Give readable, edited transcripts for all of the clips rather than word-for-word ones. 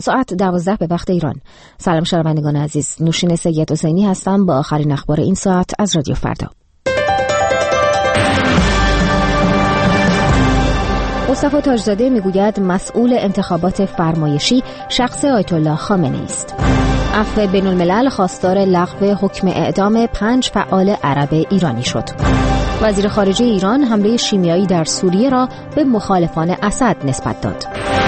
ساعت 12 به وقت ایران. سلام شنوندگان عزیز، نوشین سید حسینی هستم با آخرین اخبار این ساعت از رادیو فردا. مصطفی تاجزاده میگوید مسئول انتخابات فرمایشی شخص آیت الله خامنه‌ای است. عفو بین الملل خواستار لغو حکم اعدام 5 فعال عرب ایرانی شد. وزیر خارجه ایران حمله شیمیایی در سوریه را به مخالفان اسد نسبت داد.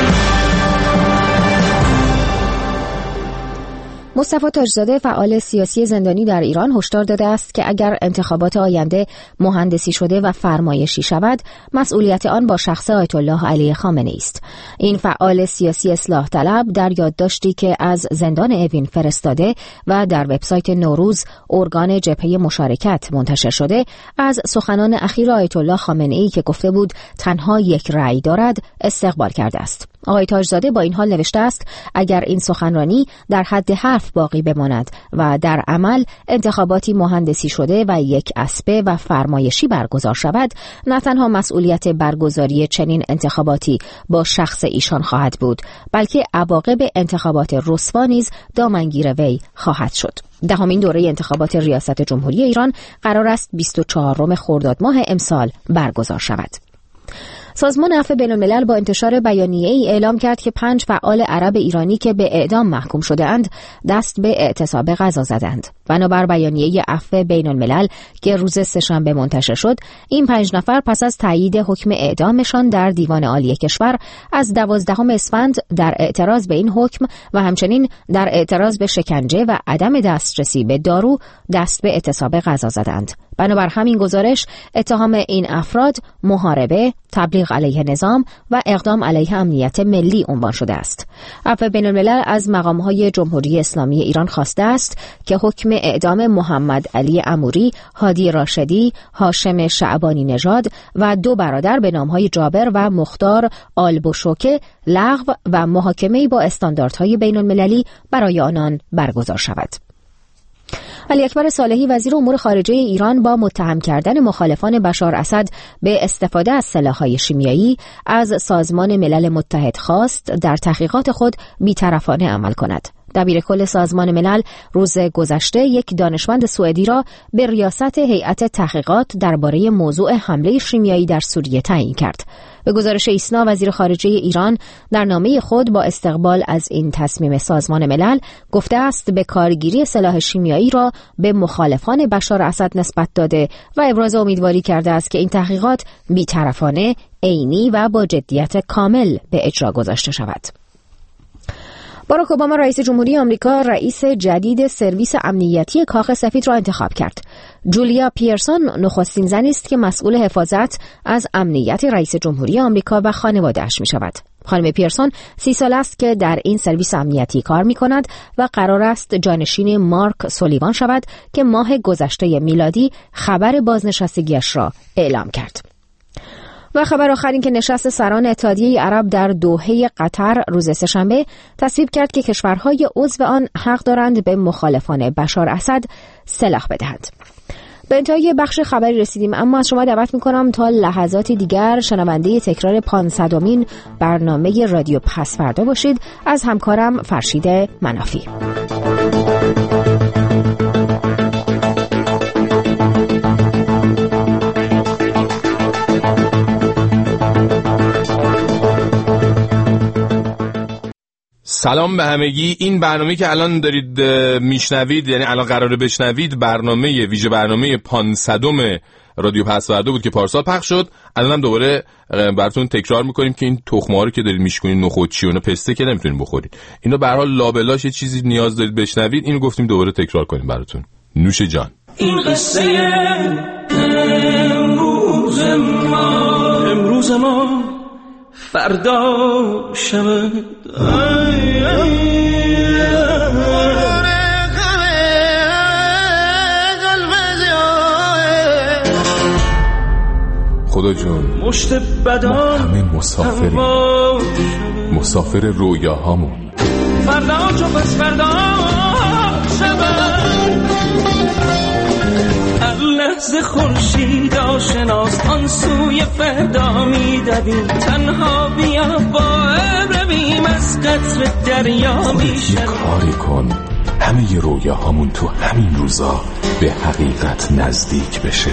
مصطفی تاجزاده فعال سیاسی زندانی در ایران هشدار داده است که اگر انتخابات آینده مهندسی شده و فرمایشی شود، مسئولیت آن با شخص آیت الله علی خامنه‌ای است. این فعال سیاسی اصلاح طلب در یادداشتی که از زندان اوین فرستاده و در وبسایت نوروز ارگان جبهه مشارکت منتشر شده، از سخنان اخیر آیت الله خامنه‌ای که گفته بود تنها یک رأی دارد استقبال کرده است. آقای تاجزاده با این حال نوشته است اگر این سخنرانی در حد حرف باقی بماند و در عمل انتخاباتی مهندسی شده و یک اسبه و فرمایشی برگزار شود، نه تنها مسئولیت برگزاری چنین انتخاباتی با شخص ایشان خواهد بود، بلکه عواقب انتخابات رسوا نیز دامنگیر وی خواهد شد. دهمین دوره انتخابات ریاست جمهوری ایران قرار است 24 خرداد ماه امسال برگزار شود. سازمان عفو بین الملل با انتشار بیانیه‌ای اعلام کرد که 5 فعال عرب ایرانی که به اعدام محکوم شده اند دست به اعتصاب غذا زدند. بنابر بیانیه عفو بین الملل که روز سه‌شنبه منتشر شد، این 5 نفر پس از تایید حکم اعدامشان در دیوان عالی کشور از 12 اسفند در اعتراض به این حکم و همچنین در اعتراض به شکنجه و عدم دسترسی به دارو دست به اعتصاب غذا زدند. بنابر همین گزارش اتهام این افراد محاربه، تبلیغ علیه نظام و اقدام علیه امنیت ملی عنوان شده است. عفو بین الملل از مقام‌های جمهوری اسلامی ایران خواسته است که حکم اعدام محمد علی عموری، هادی راشدی، هاشم شعبانی نژاد و 2 برادر به نام‌های جابر و مختار آلبوشوکه لغو و محاکمه‌ای با استانداردهای بین المللی برای آنان برگزار شود. علی اکبر صالحی وزیر امور خارجه ایران با متهم کردن مخالفان بشار اسد به استفاده از سلاح‌های شیمیایی از سازمان ملل متحد خواست در تحقیقات خود بی‌طرفانه عمل کند. دبیر کل سازمان ملل روز گذشته یک دانشمند سوئدی را به ریاست هیئت تحقیقات درباره موضوع حمله شیمیایی در سوریه تعیین کرد. به گزارش ایسنا، وزیر خارجه ایران در نامه خود با استقبال از این تصمیم سازمان ملل گفته است به کارگیری سلاح شیمیایی را به مخالفان بشار اسد نسبت داده و ابراز امیدواری کرده است که این تحقیقات بی‌طرفانه، عینی و با جدیت کامل به اجرا گذاشته شود. باراک اوباما رئیس جمهوری آمریکا رئیس جدید سرویس امنیتی کاخ سفید را انتخاب کرد. جولیا پیرسون نخستین زنی است که مسئول حفاظت از امنیت رئیس جمهوری آمریکا و خانواده‌اش می شود. خانم پیرسون 30 سال است که در این سرویس امنیتی کار می کند و قرار است جانشین مارک سولیوان شود که ماه گذشته میلادی خبر بازنشستگیش را اعلام کرد. و خبر آخر این که نشست سران اتحادیه عرب در دوحه قطر روز سه‌شنبه تصویب کرد که کشورهای عضو آن حق دارند به مخالفان بشار اسد سلاح بدهند. به انتهای بخش خبری رسیدیم، اما از شما دعوت می‌کنم تا لحظاتی دیگر شنونده تکرار 500مین برنامه رادیو پس‌فردا باشید از همکارم فرشید منافی. سلام به همگی. این برنامه که الان دارید میشنوید، یعنی الان قراره بشنوید، برنامه ویژه برنامه 500م رادیو پس‌فردا بود که پارسال پخش شد. الانم دوباره براتون تکرار میکنیم که این تخم‌ها رو که دارید میشکنید، نخودچی و پسته که نمیتونید بخورید، اینا به هر حال لابلاش یه چیزی نیاز دارید بشنوید. اینو گفتیم دوباره تکرار کنیم براتون. نوش جان. این قصه امروز ما فردا شود. خدا جون، مشت بدان همه مسافریم، مسافر رویاهامون. فردا چو پس فردا شود، لحظه خورشید آشناست آن سوی فردا میدویم تنها بیا با رویم از قطر دریا میشویم کاری کن همه ی رویاهامون تو همین روزا به حقیقت نزدیک بشه.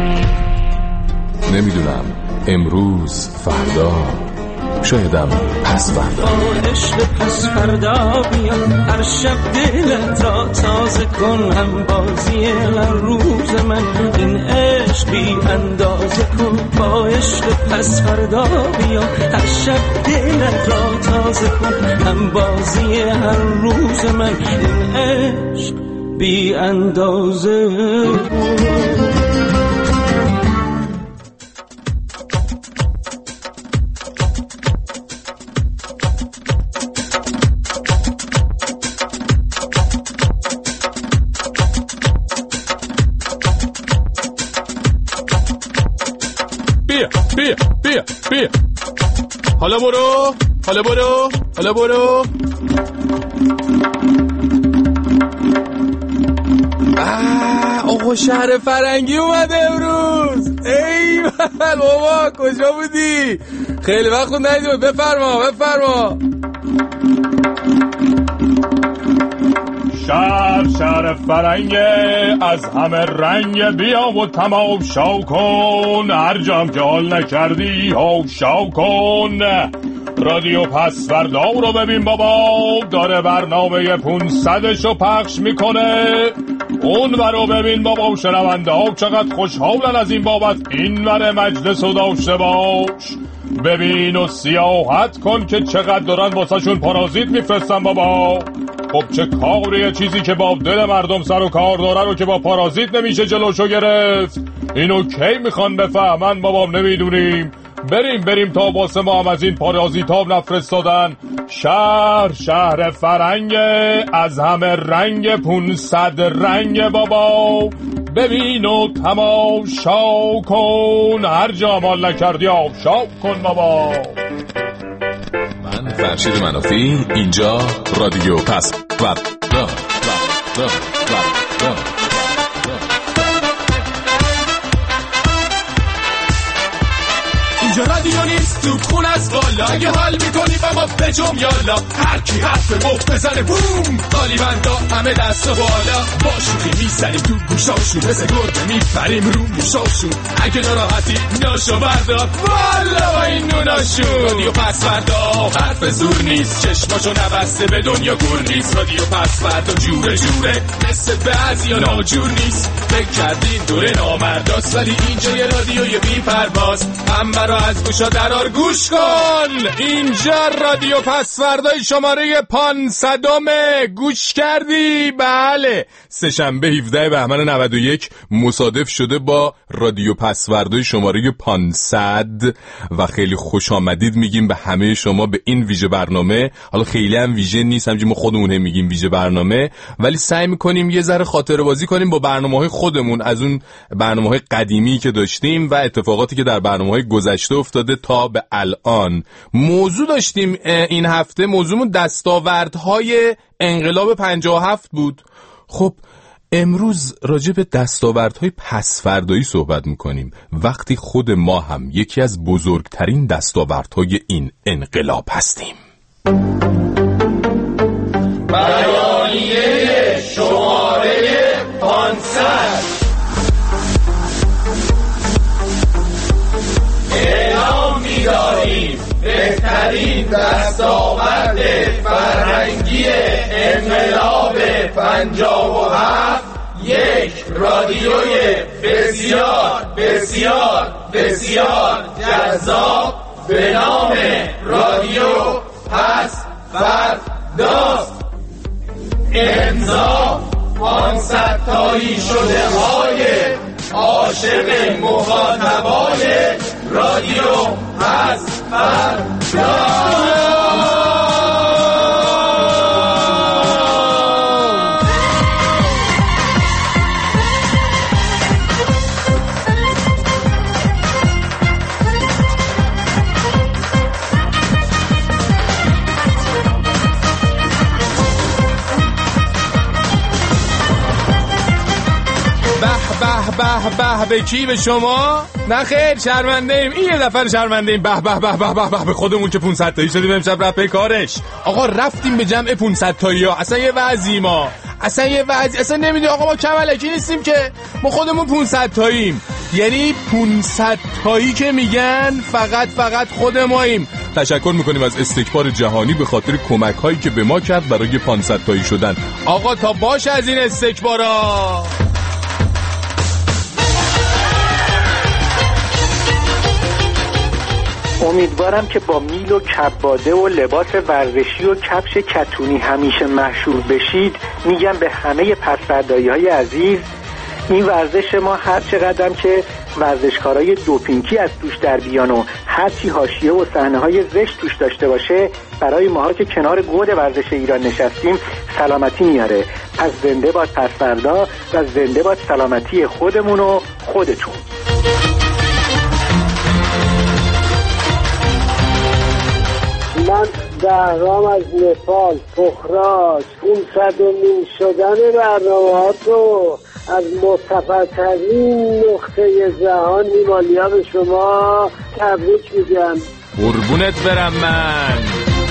نمیدونم امروز، فردا، شایدم پس فردا. عشق پس فردا بیا هر شب دلت را تازه کن هم بازی هر روز من این عشق بی اندازه کن. با عشق پس فردا بیا هر شب دلت را تازه کن هم بازی هر روز من این عشق بی اندازه کن. بیا حالا برو آقا شهر فرنگی اومده امروز. ای بابا کجا بودی؟ خیلی وقت ندیدم. بفرما. شهر فرنگه از همه رنگ بیا و تماشا کن هر جام که حال نکردی هاشا کن. رادیو پس فردا رو ببین بابا داره برنامه 500شو پخش میکنه. اون برو ببین بابا شنونده ها چقدر خوشحالن از این بابت این ور مجلس رو داشته باش. ببین و سیاحت کن که چقدر دارن واسه شون پارازیت میفرستن بابا. خب چه کاریه چیزی که با دل مردم سر و کار داره رو که با پارازیت نمیشه جلوشو گرفت. اینو کی میخوان بفهمن بابام نمیدونیم. بریم تا واسه ما هم از این پارازیت ها نفرستادن. شهر فرنگ از همه رنگ 500 رنگ بابا ببین و تماشا کن هر جا مال نکردی آفشا کن بابا. من فرشید منافی اینجا رادیو پس فردا. اینجا رادیو نیست تو خون از بالا اگه حال میکنی با ما بجم یالا هر کی حرف مفت بزنه بوم قالی بندا همه دست و بالا با شوخی میزنیم تو گوشاشون مثل گربه میپریم رو موشاشون اگه ناراحتی ناشو بردار والا با این نوناشون. رادیو پس فردا حرف زور نیست چشماشو نبسته به دنیا گور نیست. رادیو پس فردا جوره مثل بعضیا ناجور نیست. فکر کردین دوره نامرداست ولی اینجا یه رادیوی بی پرواز هم برا از گوشا درار گوش کن. اینجا رادیو پس فردای شماره 500 گوش کردی؟ بله سه‌شنبه 17 بهمن 91 مصادف شده با رادیو پس فردای شماره 500 و خیلی خوش آمدید میگیم به همه شما به این ویژه برنامه. حالا خیلی هم ویژه نیست همچنین ما خودمون میگیم ویژه برنامه ولی سعی میکنیم یه ذره خاطره بازی کنیم با برنامه‌های خودمون از اون برنامه‌های قدیمی که داشتیم و اتفاقاتی که در برنامه‌های گذشته افتاده تا به الان. موضوع داشتیم این هفته موضوعمون دستاوردهای انقلاب 57 بود. خب امروز راجع به دستاوردهای پسفردایی صحبت میکنیم وقتی خود ما هم یکی از بزرگترین دستاوردهای این انقلاب هستیم. بیانیه شماره 500 اعلام می‌داریم بهترین دستاورد فرهنگی انقلاب 57 یک رادیوی بسیار بسیار بسیار جذاب به نام رادیو پس فرداست. امضا 500 تایی شده های عاشق مخاطبای رادیو پس فردا. به کی؟ به شما؟ نه خیر، شرمنده ایم. این یه دفعه شرمنده ایم. به خودمون که 500 تایی شدیم امشب رفت کارش. آقا رفتیم به جمع 500 تایی ها. اصلا یه وضعی ما. اصلا نمیدونی آقا، ما کمالکی نیستیم که. ما خودمون 500 تاییم. یعنی 500 تایی که میگن فقط خود ماییم. تشکر میکنیم از استکبار جهانی به خاطر کمک هایی که به ما کرد برای 500 تایی شدن. آقا تا باش از این استکبارا. امیدوارم که با میل و کباده و لباس ورزشی و کفش کتونی همیشه مشهور بشید. میگم به همه پسوردایی‌های عزیز، این ورزش ما هر چقدرم که ورزشکارای دوپینگی از توش در بیان و هرچی حاشیه و صحنه‌های زشت توش داشته باشه، برای ماها که کنار گود ورزش ایران نشستیم سلامتی میاره. پس زنده باد پسوردا و زنده باد سلامتی خودمون و خودتون. من بهرام از نپال، پخراج. 500مین شدن برنامه‌هاتو از معتبرترین نقطه جهان هیمالیا به شما تبریک میگم. قربونت برم من.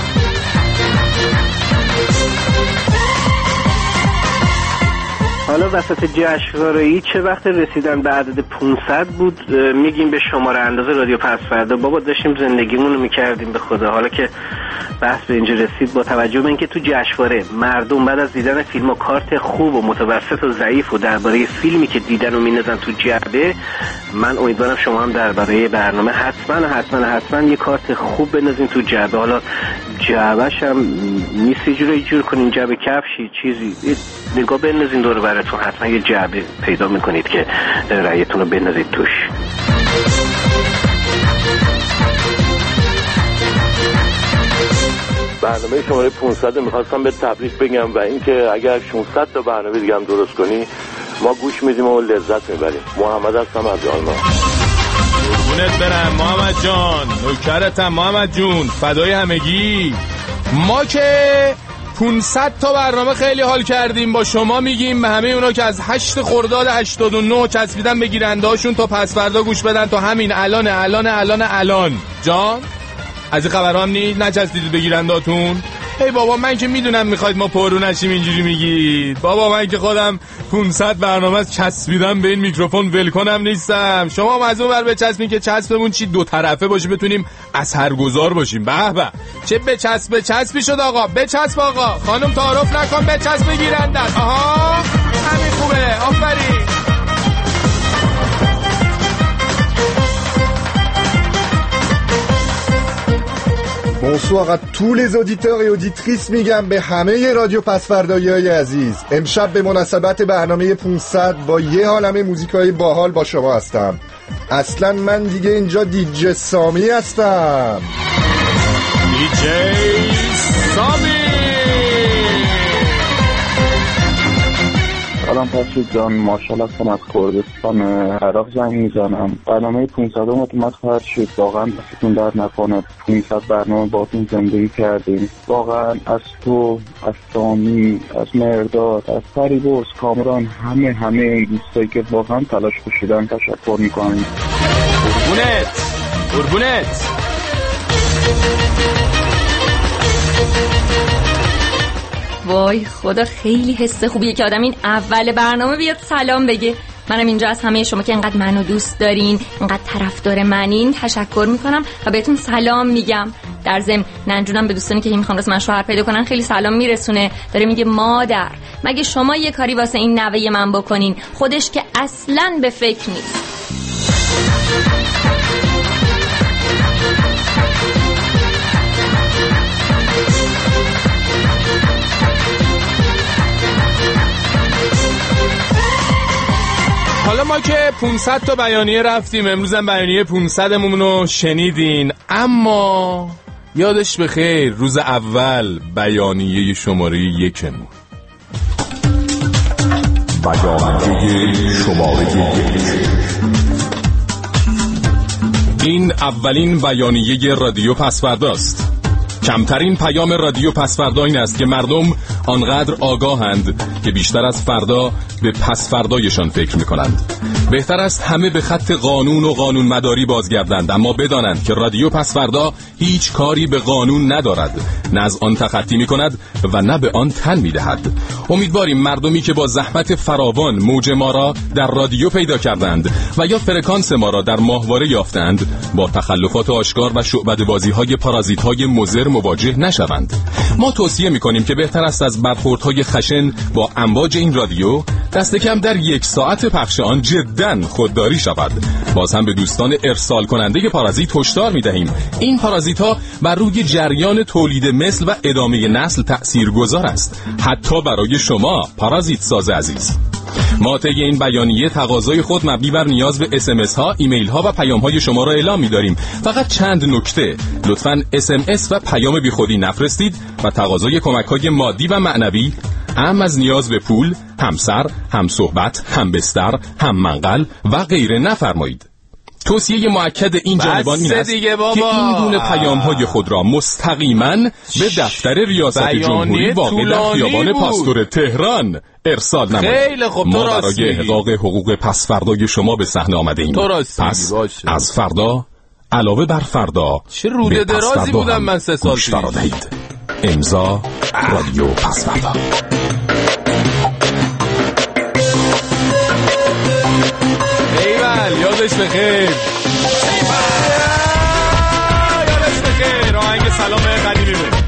حالا وسط جشنواره‌ای چه وقت رسیدن به عدد 500 بود میگیم به شماره انداز رادیو پسوردا. بابا داشتیم زندگیمون رو میکردیم به خدا. حالا که بحث به اینجا رسید، با توجه به اینکه تو جشنواره مردم بعد از دیدن فیلم و کارت خوب و متوسط و ضعیف و درباره فیلمی که دیدن و می‌نازن تو جعبه، من امیدوارم شما هم درباره برنامه حتما یه کارت خوب بنازین تو جعبه. حالا جعبه‌ش هم نیست یه جور کنین، جعبه کفشی چیزی نگاه بنازین دور براتون، حتما یه جعبه پیدا میکنید که رأیتون رو بنازید توش. برنامه شماره 500 میخواستم به تبریک بگم و اینکه اگر 600 تا برنامه دیگه هم درست کنی ما گوش میدیم و لذت میبریم. محمد هستم از آلمان. قربونت برم محمد جان، نوکرتم محمد جون، فدای همگی. ما که 500 تا برنامه خیلی حال کردیم با شما. میگیم به همه اونا که از 8 خرداد 89 چسبیدن به گیرنده هاشون تا پسوردا گوش بدن تا همین الان جان. از این خبرها هم نچسبیدید به گیرندهاتون؟ ای بابا من که میدونم میخواید ما پررو نشیم اینجوری میگید. بابا من که خودم 500 برنامه چسبیدم به این میکروفون ولکنم نیستم. شما هم از اون ور بچسبین که چسبمون چی دو طرفه باشه، بتونیم اثرگذار باشیم. به چه بچسبی شد آقا. بچسب آقا. خانم تعارف نکن، بچسب گیرندت. آها همین خوبه، آفرین. Bonsoir à tous les auditeurs et auditrices. میگم به همه رادیو پسوردایی‌های عزیز. امشب به مناسبت برنامه 500 با یه عالمه موزیکای باحال با شما هستم. اصلا من دیگه اینجا دیجی سامی هستم. دیجی سامی. سلام پسید جان، مارشال هستم از کردستان عراق زنگ میزنم. برنامه 500 اومد خواهد شد. واقعا دستتون در نکنه. 500 برنامه باتون زندگی کردیم. واقعا از تو، از سامی، از مرداد، از فریبرز، کامران، همه این دوستایی که واقعا تلاش کشیدن تشکر میکنیم. قربونت. وای خدا، خیلی حس خوبیه که آدم این اول برنامه بیاد سلام بگه. منم اینجا از همه شما که اینقدر منو دوست دارین، اینقدر طرفدار منین تشکر میکنم و بهتون سلام میگم. در ضمن ننجونم به دوستانی که میخوان واسه من شوهر پیدا کنن خیلی سلام میرسونه. داره میگه مادر مگه شما یه کاری واسه این نوه من بکنین، خودش که اصلاً به فکر نیست. حالا ما که 500 تا بیانیه رفتیم، امروز هم بیانیه 500مون رو شنیدین، اما یادش بخیر روز اول بیانیه شماره 1. بیانیه شماره 1. این اولین بیانیه رادیو پسورداست کمترین پیام رادیو پسفردا این است که مردم آنقدر آگاهند که بیشتر از فردا به پسفردایشان فکر می‌کنند. بهتر است همه به خط قانون و قانون مداری بازگردند، اما بدانند که رادیو پسفردا هیچ کاری به قانون ندارد، نه از آن تخطی می‌کند و نه به آن تن می‌دهد. امیدواریم مردمی که با زحمت فراوان موج ما را در رادیو پیدا کردند و یا فرکانس ما را در ماهواره یافتند با تخلفات آشکار و شعبده‌بازی‌های پارازیت‌های مضر مواجه نشوند. ما توصیه می‌کنیم که بهتر است از برخوردهای خشن با امواج این رادیو دست کم در 1 ساعت پخش آن جداً خودداری شود. باز هم به دوستان ارسال کننده پارازیت هشدار می‌دهیم این پارازیت‌ها بر روی جریان تولید مثل و ادامه نسل تأثیرگذار است، حتی برای شما پارازیت ساز عزیز. ما طی این بیانیه تقاضای خود مبنی بر نیاز به SMS ها، ایمیل ها و پیام های شما را اعلام می‌داریم. فقط چند نکته: لطفاً SMS و پیام بیخودی نفرستید و تقاضای کمک‌های مادی و معنوی، هم از نیاز به پول، همسر، هم صحبت، هم بستر، هم منقل و غیره نفرمایید. توصیه مؤکد این جانبان این است که این گونه پیام‌های خود را مستقیما به دفتر ریاست جمهوری واقع در خیابان پاستور تهران ارسال نمایید. خیلی خوب، ما برای احقاق حقوق پسفردای شما به صحنه آمده ایم. پس از فردا علاوه بر فردا چه روده درازی بودم من 3 سال پیش. امضا رادیو پسفردا. یادش بخیر. یادش بخیر. آهنگ سلام قدیمی بود.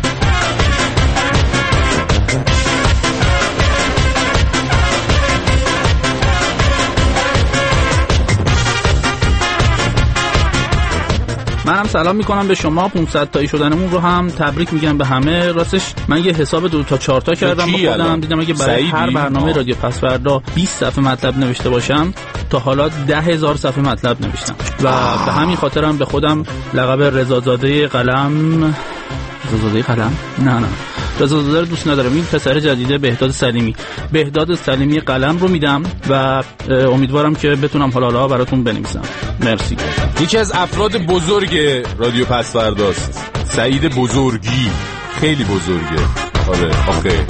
منم سلام میکنم به شما. 500 تایی شدنمون رو هم تبریک میگم به همه. راستش من یه حساب 2 تا 4 تا کردم به خودم، دیدم اگه برای هر برنامه رادیو پسفردا 20 صفحه مطلب نوشته باشم تا حالا 10,000 صفحه مطلب نوشتم و به همین خاطرم به خودم لقب رضازاده قلم نه رضازاده رو دوست ندارم. این پسر جدیده بهداد سلیمی قلم رو میدم و امیدوارم که بتونم حالا براتون بنویسم. مرسی. یکی از افراد بزرگ رادیو پسفرداست، سعید بزرگی، خیلی بزرگه. آره آخه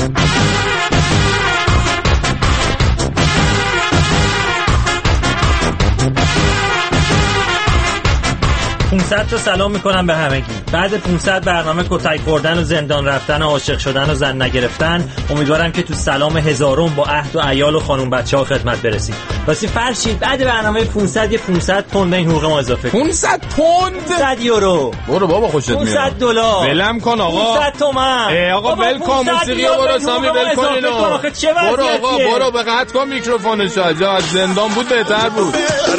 500 تا سلام میکنم به همگی. بعد 500 برنامه کتک خوردن و زندان رفتن و عاشق شدن و زن نگرفتن، امیدوارم که تو سلام هزارم با عهد و عیال و خانوم بچه‌ها خدمت برسید. واسه فرشید بعد برنامه 500 یه 500 پوند این حقوق ما اضافه. 500 پوند؟ 100 یورو. برو بابا خوشت میاد. 500 دلار. ولم کن آقا. 500 تومان. آقا ول کن موسیقی برو سامی ول کن اینو. برو آقا برو به قطع کن میکروفونش. از زندان بود بهتر بود.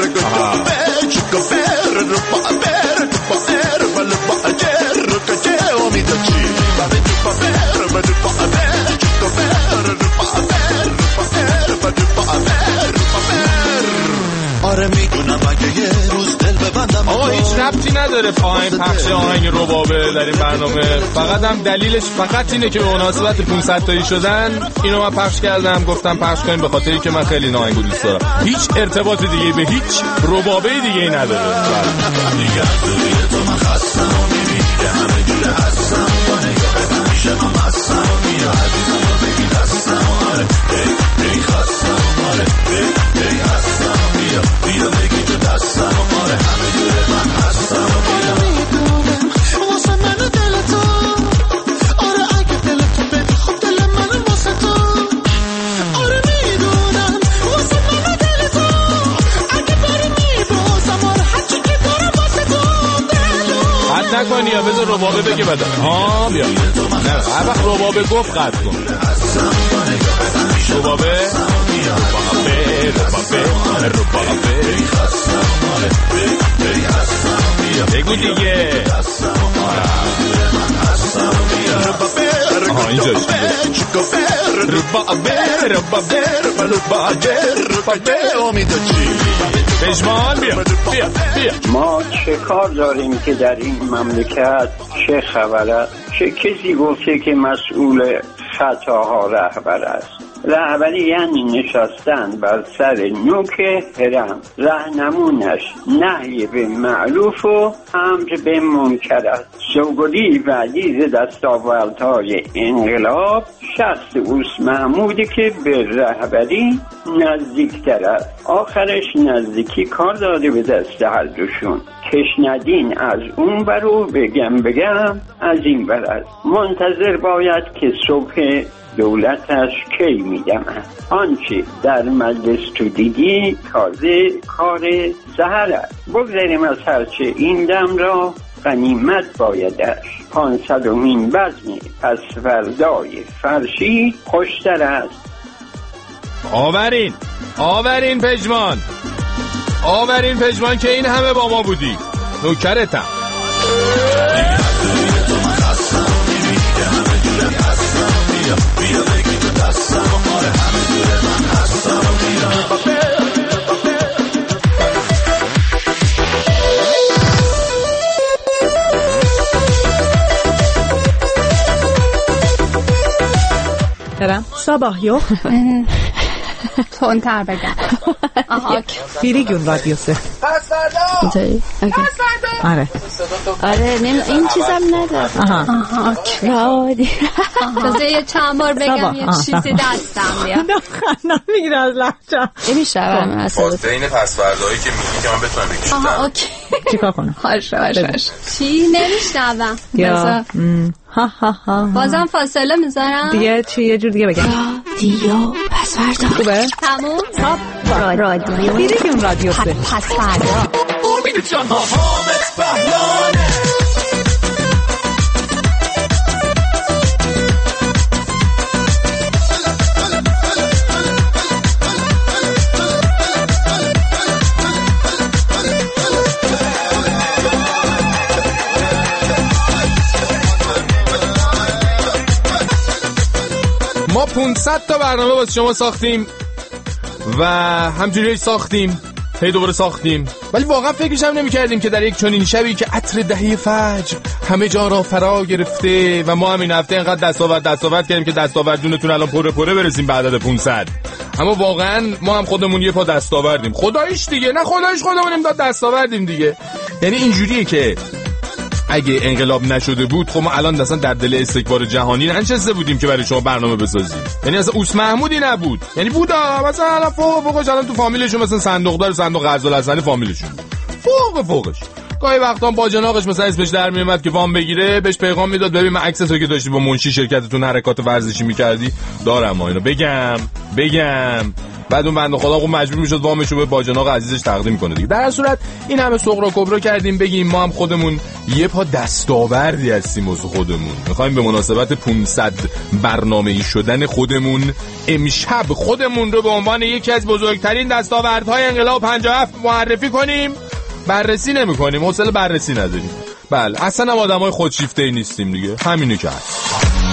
آره میدونم اگه یه روز دل ببندم آقا هیچ ربطی نداره پایین پخش آهنگ ربابه در این برنامه، فقط هم دلیلش فقط اینه که به مناسبت 500 تایی شدن اینو من پخش کردم، گفتم پخش کنیم به خاطری که من خیلی این آهنگو دوست دارم. هیچ ارتباط دیگه به هیچ ربابه دیگه ای نداره. دیگه دوری تو من خستم و میبینی همه جوره هستم با نگاه همیشه من هستم بیا عزیزم رو بگی دستم آره ای خستم آره ای هستم بیا بگی تو دستم آره همه جوره من هستم بیا میدونم واسه من دل تو آره اگه دل تو بدی خب دل من واسه تو آره میدونم واسه من دل تو اگه بری میبازم آره هرچی که دارم واسه تو دلو قد نکنی یا بذار ربابه بگه بده. بیا نه هر وقت ربابه گفت قد کن. ربابه بگو دیگه. اینجاش پشمان بیا. ما چه کار داریم که در این مملکت چه خبره؟ چه کسی گفته که مسئول خطاها رهبر است. رهبری یعنی نشستن بر سر نوک هرم، راهنمونش نهی به معروف و امر به منکر است. سوگلی و عزیز دستاوردهای انقلاب شخص اوس محمودی که به رهبری نزدیکتر است. آخرش نزدیکی کار داده به دست هر دوشون. کشندین از اون برو بگم از این بر است. منتظر باید که صبح دولتش کی میدم. آنچه در مجلس تو دیدی تازه کار سحر است. بگذاریم از هرچه این دم را غنیمت بایدش. 500مین بزم پس فردای فرشید خوشتر است. آورین پژمان که این همه با ما بودی. نوکرتم. صباح تونتر بگم. بیریگون رادیو سه پس فردا آره این چیزم نداره. رادیو تازه یه چند بار بگم یه چیزی دستم بیاد. نمیگیره از لحجم. نمیشم بین پس فردایی که میگی که من بتونم بکشم. اوکی چیکار کنم؟ باشه چی نمیشنوم. بازم فاصله میذارم دیگه. چی یه جور دیگه بگم. رادیو پس فردا. خوبه؟ تموم. رادیو بیریگون رادیو سه پس فردا. امید جان ها حامد بهلانه. ما 500 تا برنامه واسه شما ساختیم و همجوری ساختیم هی دوباره ساختیم، ولی واقعا فکرش هم نمی‌کردیم که در یک چنین شبی که عطر دهه فجر همه جا را فرا گرفته و ما هم این هفته اینقدر دستاورد کردیم که دستاوردونتون الان پره برسیم به عدد 500. اما واقعا ما هم خودمون یه پا دستاوردیم. خداییش دیگه، نه خداییش خودمونیم دستاوردیم دیگه. یعنی اینجوریه که اگه انقلاب نشده بود خب ما الان مثلا در دل استکبار جهانی ننشسته بودیم که برای شما برنامه بسازیم. یعنی اصلا اوس محمودی نبود، یعنی بودا مثلا الان فوقش الان تو فامیلشون مثلا صندوق غزالحسن فامیلشون فوقش گاهی وقتا با جناقش مثلا اسمش در میومد که وام بگیره، بهش پیغام میداد ببین من عکسشو که داشتی با منشی شرکتتون حرکات ورزشی میکردی دارم، ما اینو بگم بعد اون بنده خدا مجبور میشد وامشو به باجناق عزیزش تقدیم کنه دیگه. در هر صورت این همه سغرا کبرا کردیم بگیم ما هم خودمون یه پا دستاوردی هستیم واسه خودمون. میخوایم به مناسبت 500 برنامه‌ای شدن خودمون امشب خودمون رو به عنوان یکی از بزرگترین دستاوردهای انقلاب 57 معرفی کنیم. بررسی نمی‌کنیم، حوصله بررسی نداریم. بله اصلا هم آدمای خودشیفته‌ای نیستیم دیگه، همینه که هست.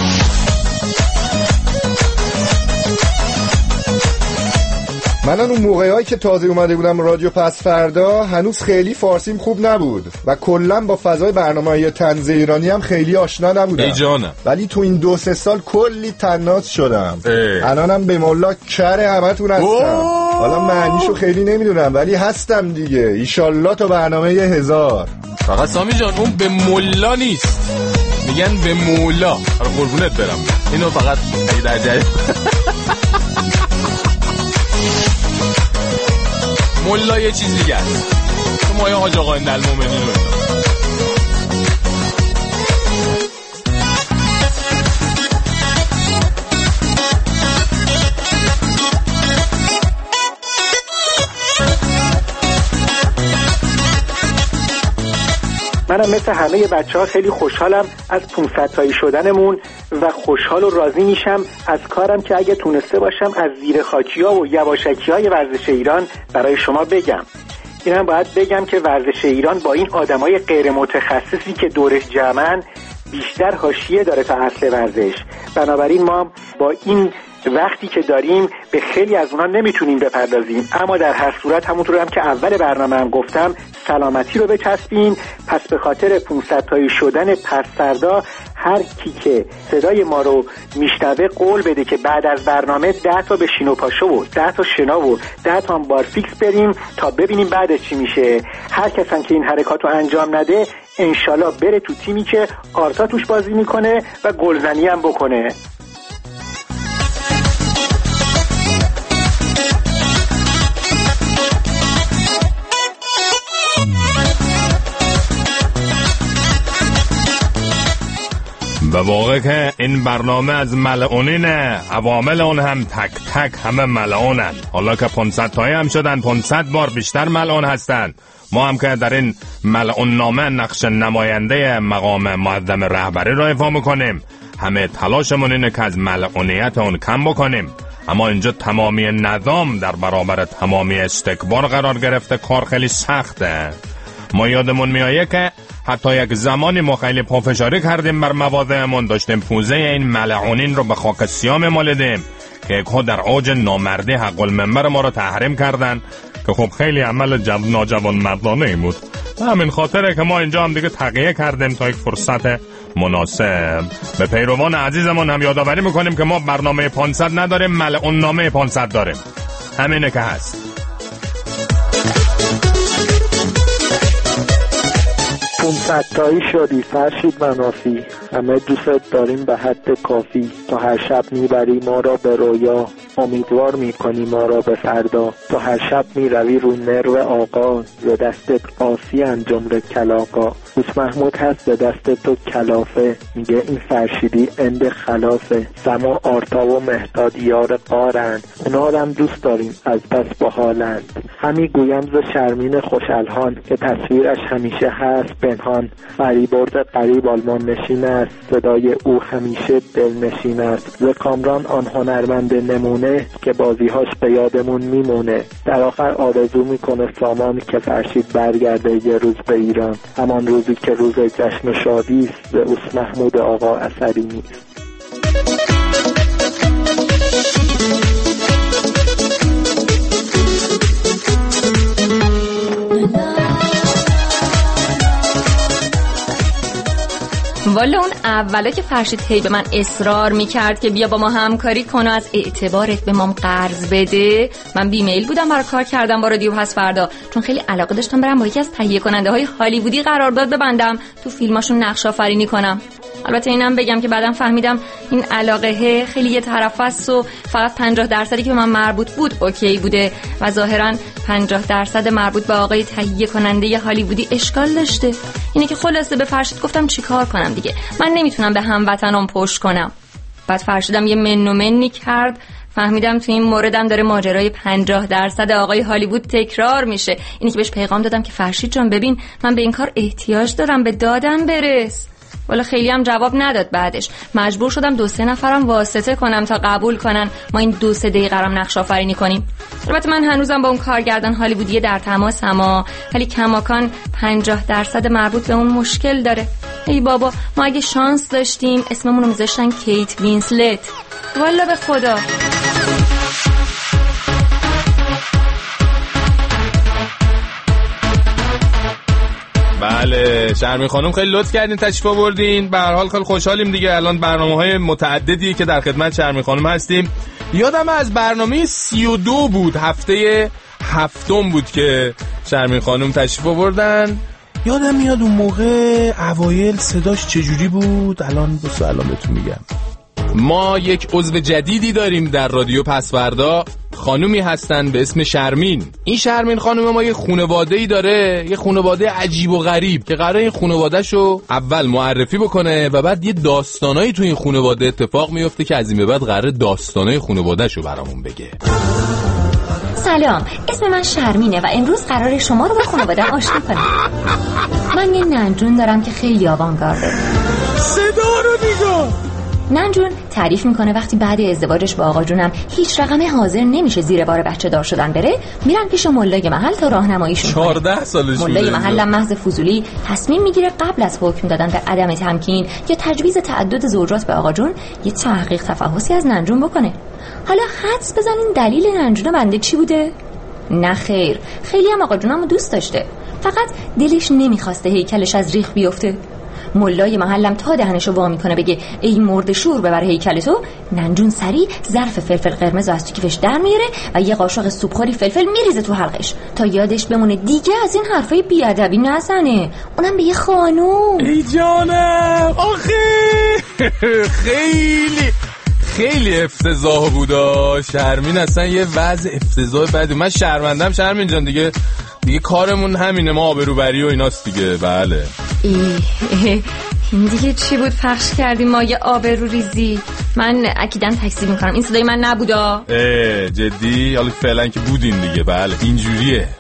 من اون موقعی که تازه اومده بودم رادیو پس فردا هنوز خیلی فارسیم خوب نبود و کلا با فضای برنامه‌های طنز ایرانی هم خیلی آشنا نبودم. ای جانم. ولی تو این 2-3 سال کلی طناز شدم. الانم به مولا کره همتون هستم. حالا معنیشو خیلی نمیدونم ولی هستم دیگه. ایشالله تا برنامه 1000. فقط سامی جان اون به مولا نیست، میگن به مولا. حالا قربونت برم اینو فقط اگه در جای مولا یه چیز دیگه است. تو مایه حاج آقا اندالمومنین رو منم مثل همه بچه‌ها خیلی خوشحالم از 500 تایی شدنمون و خوشحال و راضی میشم از کارم که اگه تونسته باشم از زیر خاکی‌ها و یواشکی‌های ورزش ایران برای شما بگم. اینم باید بگم که ورزش ایران با این آدمای غیر متخصصی که دورش جمعن بیشتر حاشیه داره تا اصل ورزش. بنابراین ما با این وقتی که داریم به خیلی از اونها نمیتونیم بپردازیم، اما در هر صورت همونطور هم که اول برنامه هم گفتم سلامتی رو بچسبین. پس به خاطر 500 تایی شدن پس فردا هر کی که صدای ما رو میشنوه قول بده که بعد از برنامه 10 تا بشین و پاشو و 10 تا شنا و 10 تا بار فیکس بریم تا ببینیم بعدش چی میشه. هر کسی که این حرکات رو انجام نده انشالله بره تو تیمی که آرتا توش بازی میکنه و گلزنی هم بکنه. به واقع که این برنامه از ملعونینه، عوامل اون هم تک تک همه ملعونن. حالا که 500 تایی هم شدن 500 بار بیشتر ملعون هستن. ما هم که در این ملعون نامه نقش نماینده مقام معظم رهبری را ایفا میکنیم. همه تلاشمون اینه که از ملعونیت اون کم بکنیم. اما اینجا تمامی نظام در برابر تمامی استکبار قرار گرفته، کار خیلی سخته. ما یادمون میایه که حتی یک زمانی ما خیلی پافشاری کردیم بر مواضعمون، داشتیم پوزه این ملعونین رو به خاک سیاه مالیدیم که یکها در اوج نامردی حق المنبر ما رو تحریم کردن که خب خیلی عمل ناجوان مردانه بود. همین خاطره که ما اینجا هم دیگه تقیه کردیم تا یک فرصت مناسب. به پیروان عزیزمون هم یادآوری میکنیم که ما برنامه 500 نداریم، ملعون نامه 500 داریم. همینه که هست. 500 تایی شدی فرشید منافی، همه دوست داریم به حد کافی. تا هر شب میبری ما را به رویا، امیدوار میکنی ما را به فردا. تا هر شب میروی رو نرو آقا، ز دستت قاسی انجمر کلاقا. دوست محمود هست به دست تو کلافه، میگه این فرشیدی اند خلافه. سما آرتا و مهداد یار قارند، اونا هم دوست داریم از پس باحالند. همی گویم ز شرمین خوشالهان، که تصویرش همیشه هست پنهان. فریبرز قریب آلمان نشین است، صدای او همیشه دل نشین است. ز کامران آن هنرمند نمونه، که بازیهاش به یادمون میمونه. در آخر آرزو میکنه سامان، که فرشید برگرده یه روز به ایران. همان روزی که روز جشن و شادی است، ز اوست محمود آقا اثری نیست. والا اون اولا که فرشید هی به من اصرار میکرد که بیا با ما همکاری کن و از اعتبارت به ما قرض بده، من بیمیل بودم برای کار کردم با رادیو پس فردا، چون خیلی علاقه داشتم برم با یکی از تهیه کننده های هالیوودی قرارداد ببندم، تو فیلماشون نقش آفرینی کنم. البته اینم بگم که بعدم فهمیدم این علاقه خیلی یه طرفه است و فقط 50% که به من مربوط بود اوکی بوده و ظاهراً 50% مربوط به آقای تهیه کننده هالیوودی اشکال داشته. اینه که خلاصه به فرشید گفتم چیکار کنم دیگه، من نمیتونم به هموطنام پشت کنم. بعد فرشیدم یه منی کرد، فهمیدم تو این موردم داره ماجرای 50% آقای هالیوود تکرار میشه. اینی که بهش پیغام دادم که فرشید جان ببین من به این کار احتیاج دارم، به دادم برس. والا خیلی هم جواب نداد. بعدش مجبور شدم 2-3 نفرم واسطه کنم تا قبول کنن ما این 2-3 دقیقه هم نقش آفرینی کنیم. البته من هنوزم با اون کارگردان هالیوودی در تماسم، ولی کماکان 50% مربوط به اون مشکل داره. ای بابا ما اگه شانس داشتیم اسممون رو میذاشتن کیت وینسلت. والا به خدا. بله شرمی خانم خیلی لطف کردین تشریف آوردین. به هر حال خیلی خوشحالیم دیگه، الان برنامه‌های متعددی که در خدمت شرمی خانم هستیم. یادم از برنامه 32 بود، هفته هفتم بود که شرمی خانم تشریف آوردن. یادم میاد اون موقع اوایل صداش چجوری بود، الان بهتون میگم. ما یک عضو جدیدی داریم در رادیو پسوردا، خانومی هستن به اسم شرمین. این شرمین خانم ما یه خانواده‌ای داره، یه خانواده عجیب و غریب که قراره این خانواده‌شو اول معرفی بکنه و بعد یه داستانایی تو این خانواده اتفاق میفته که از این به بعد قراره داستانای خانواده‌شو برامون بگه. سلام، اسم من شرمینه و امروز قراره شما رو با خانواده‌ام آشنا کنم. من یه ننجون دارم که خیلی آوانگارده. صدا رو نگاه. ننجون تعریف میکنه وقتی بعد ازدواجش با آقا جونم هیچ رقمه حاضر نمیشه زیر بار بچه دار شدن بره، میرن پیش ملای محل تا راهنماییشون کنه. 14 سالش بوده. ملای محلم محض فضولی تصمیم میگیره قبل از حکم دادن به عدم تمکین یا تجویز تعدد زوجات به آقا جون یه تحقیق تفحصی از ننجون بکنه. حالا حدس بزنین دلیل ننجون بنده چی بوده؟ نه خیر، خیلی هم آقا جونمو دوست داشته، فقط دلش نمیخواسته هیکلش از ریخ بیفته. ملای محلم تا دهنشو وا میکنه بگه ای مرد شور ببر هیکل تو، ننجون سری ظرف فلفل قرمز از تو کیفش در میاره و یه قاشق سوپخوری فلفل میریزه تو حلقش تا یادش بمونه دیگه از این حرفای بیادبی نزنه، اونم به یه خانوم. ای جانم آخه خیلی افتضاح بودا شرمین، اصلا یه وضع افتضاح بعد. من شرمندم شرمین جان، دیگه کارمون همینه، ما آبروبری و ایناست دیگه. بله این دیگه چی بود پخش کردیم ما یه آبرو ریزی؟ من اکیداً تکذیب میکنم، این صدای من نبودا. جدی؟ حالا فعلا که بودین دیگه. بله اینجوریه.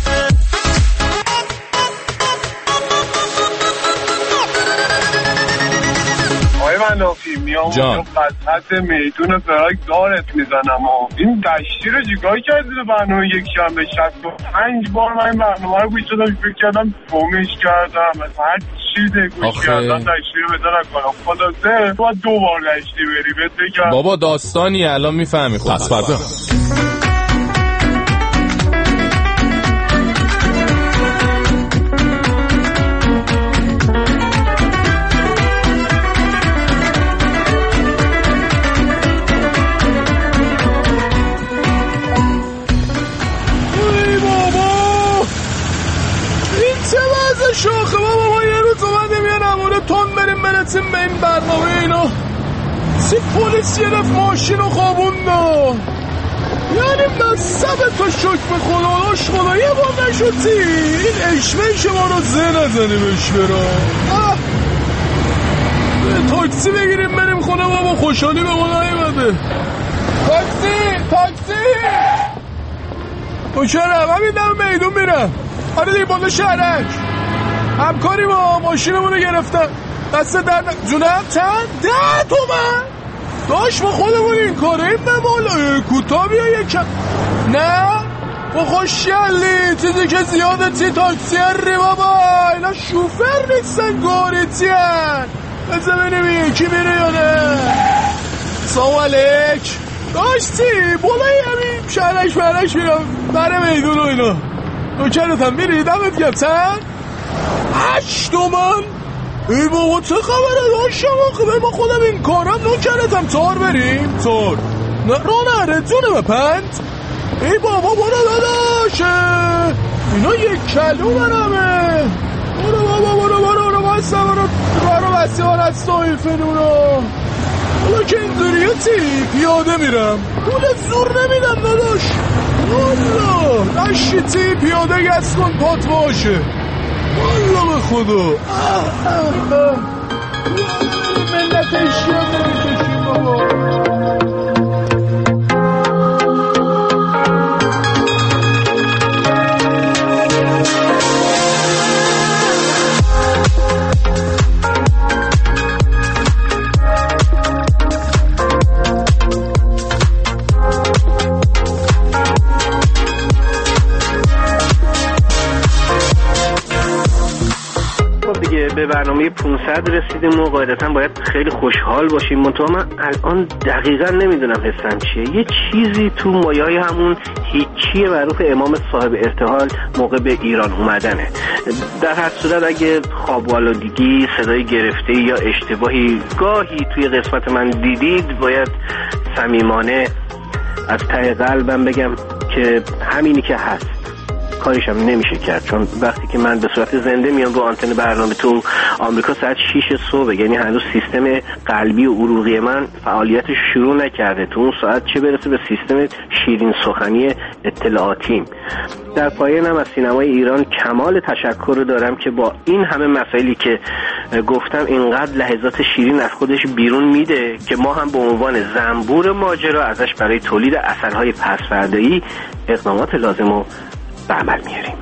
منافی میام قطعت میدون فراک دارت میزنم و این دشتی رو جیگاه کردی به برنامه یک شنبه 65 بار من این برنامه رو گوش دادم، فکر کردم گمش کردم، هر چیزه گوش کردم دشتی رو بزن کنم خدا زه باید 2 بار دشتی بری بهت بگم بابا داستانی الان میفهمی. خب پس فردا شاخه بابا ما یه روز اومده میان امونه تون بریم برسیم به این برنامه اینا، سی پولیس یه رفت ماشین رو خوابونده، یعنی مصبه تا شک به خداش خدا یه بار نشدی این اشمه ما رو زه نزنیمش برا تاکسی بگیریم بریم خونه بابا، خوشحالی به ما نایمده. تاکسی اوچرم همین دم میدون میرم. آره دیگه بالا شهرک همکاری با ماشینمون رو گرفتم دست در جونم چند 10 تومن داشت ما خودمون این کاریم به مالا کوتا بیا یکم نه با خوشگلی چیزی که زیاده چی تاکسی ری بابا اینا شوفر نیستن گاریتی هن بزه بینیم یکی میره یا نه. سلام علیک داشتی بولایی همین شهرک میرم بره میدون و اینا نوکرتم میری دمت گرم چند 8 تومن. ای بابا چه خبره داشتم آخه ما خودم این کارم نوکرتم تار بریم تار نه نره جونه بپند. ای بابا برو داداشه اینا 1 کیلو برمه برو بابا برو بسته از تایفنونا حالا که این دوریه پیاده میرم پول زور نمیدم داداش والا نشیتی پیاده گست کن پات باشه والا به خدا ملت اشیا دارم کشیم بابا. به برنامه 500 رسیدیم و قاعدتا باید خیلی خوشحال باشیم، منتها من الان دقیقا نمیدونم حسم چیه. یه چیزی تو مایه‌های همون هیچیه معروف امام صاحب ارتحال موقع به ایران اومدنه. در هر صورت اگه خواب‌آلودگی، صدای گرفته‌ای یا اشتباهی گاهی توی قسمت من دیدید باید صمیمانه از ته قلبم بگم که همینی که هست کاریشم نمیشه کرد، چون وقتی که من به صورت زنده میام رو آنتن برنامه تو آمریکا ساعت 6 صبح، یعنی هنوز سیستم قلبی و عروقی من فعالیتش شروع نکرده، تو اون ساعت چه برسه به سیستم شیرین سخنی اطلاعاتیم. در پایانم از سینمای ایران کمال تشکر رو دارم که با این همه مسائلی که گفتم اینقدر لحظات شیرین از خودش بیرون میده که ما هم به عنوان زنبور ماجرا ازش برای تولید اثرهای پس‌فردایی اقدامات لازم رو به عمل میاریم.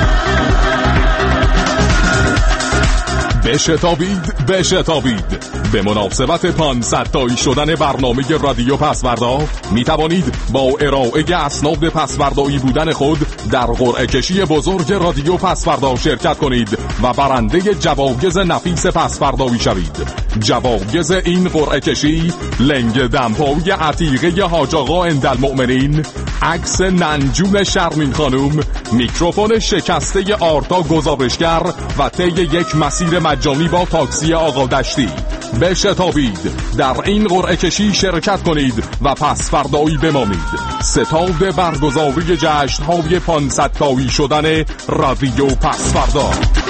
بشتابید به مناسبت 500 تایی شدن برنامه رادیو پسوردا می توانید با ارائه اسناد پسوردایی بودن خود در قرعه کشی بزرگ رادیو پسوردا شرکت کنید و برنده جوایز نفیس پسوردایی شوید. جوایز این قرعه کشی: لنگ دمپایی عتیقه حاج آقا اندالمؤمنین، عکس ننجون شرمین خانم، میکروفون شکسته آرتا گزارشگر و طی یک مسیر مجانی با تاکسی آقا دشتی. بشتابید، در این قرعه کشی شرکت کنید و پسوردایی بمانید. ستاد برگزاری جشن‌های 500 تایی شدن رادیو پسوردا.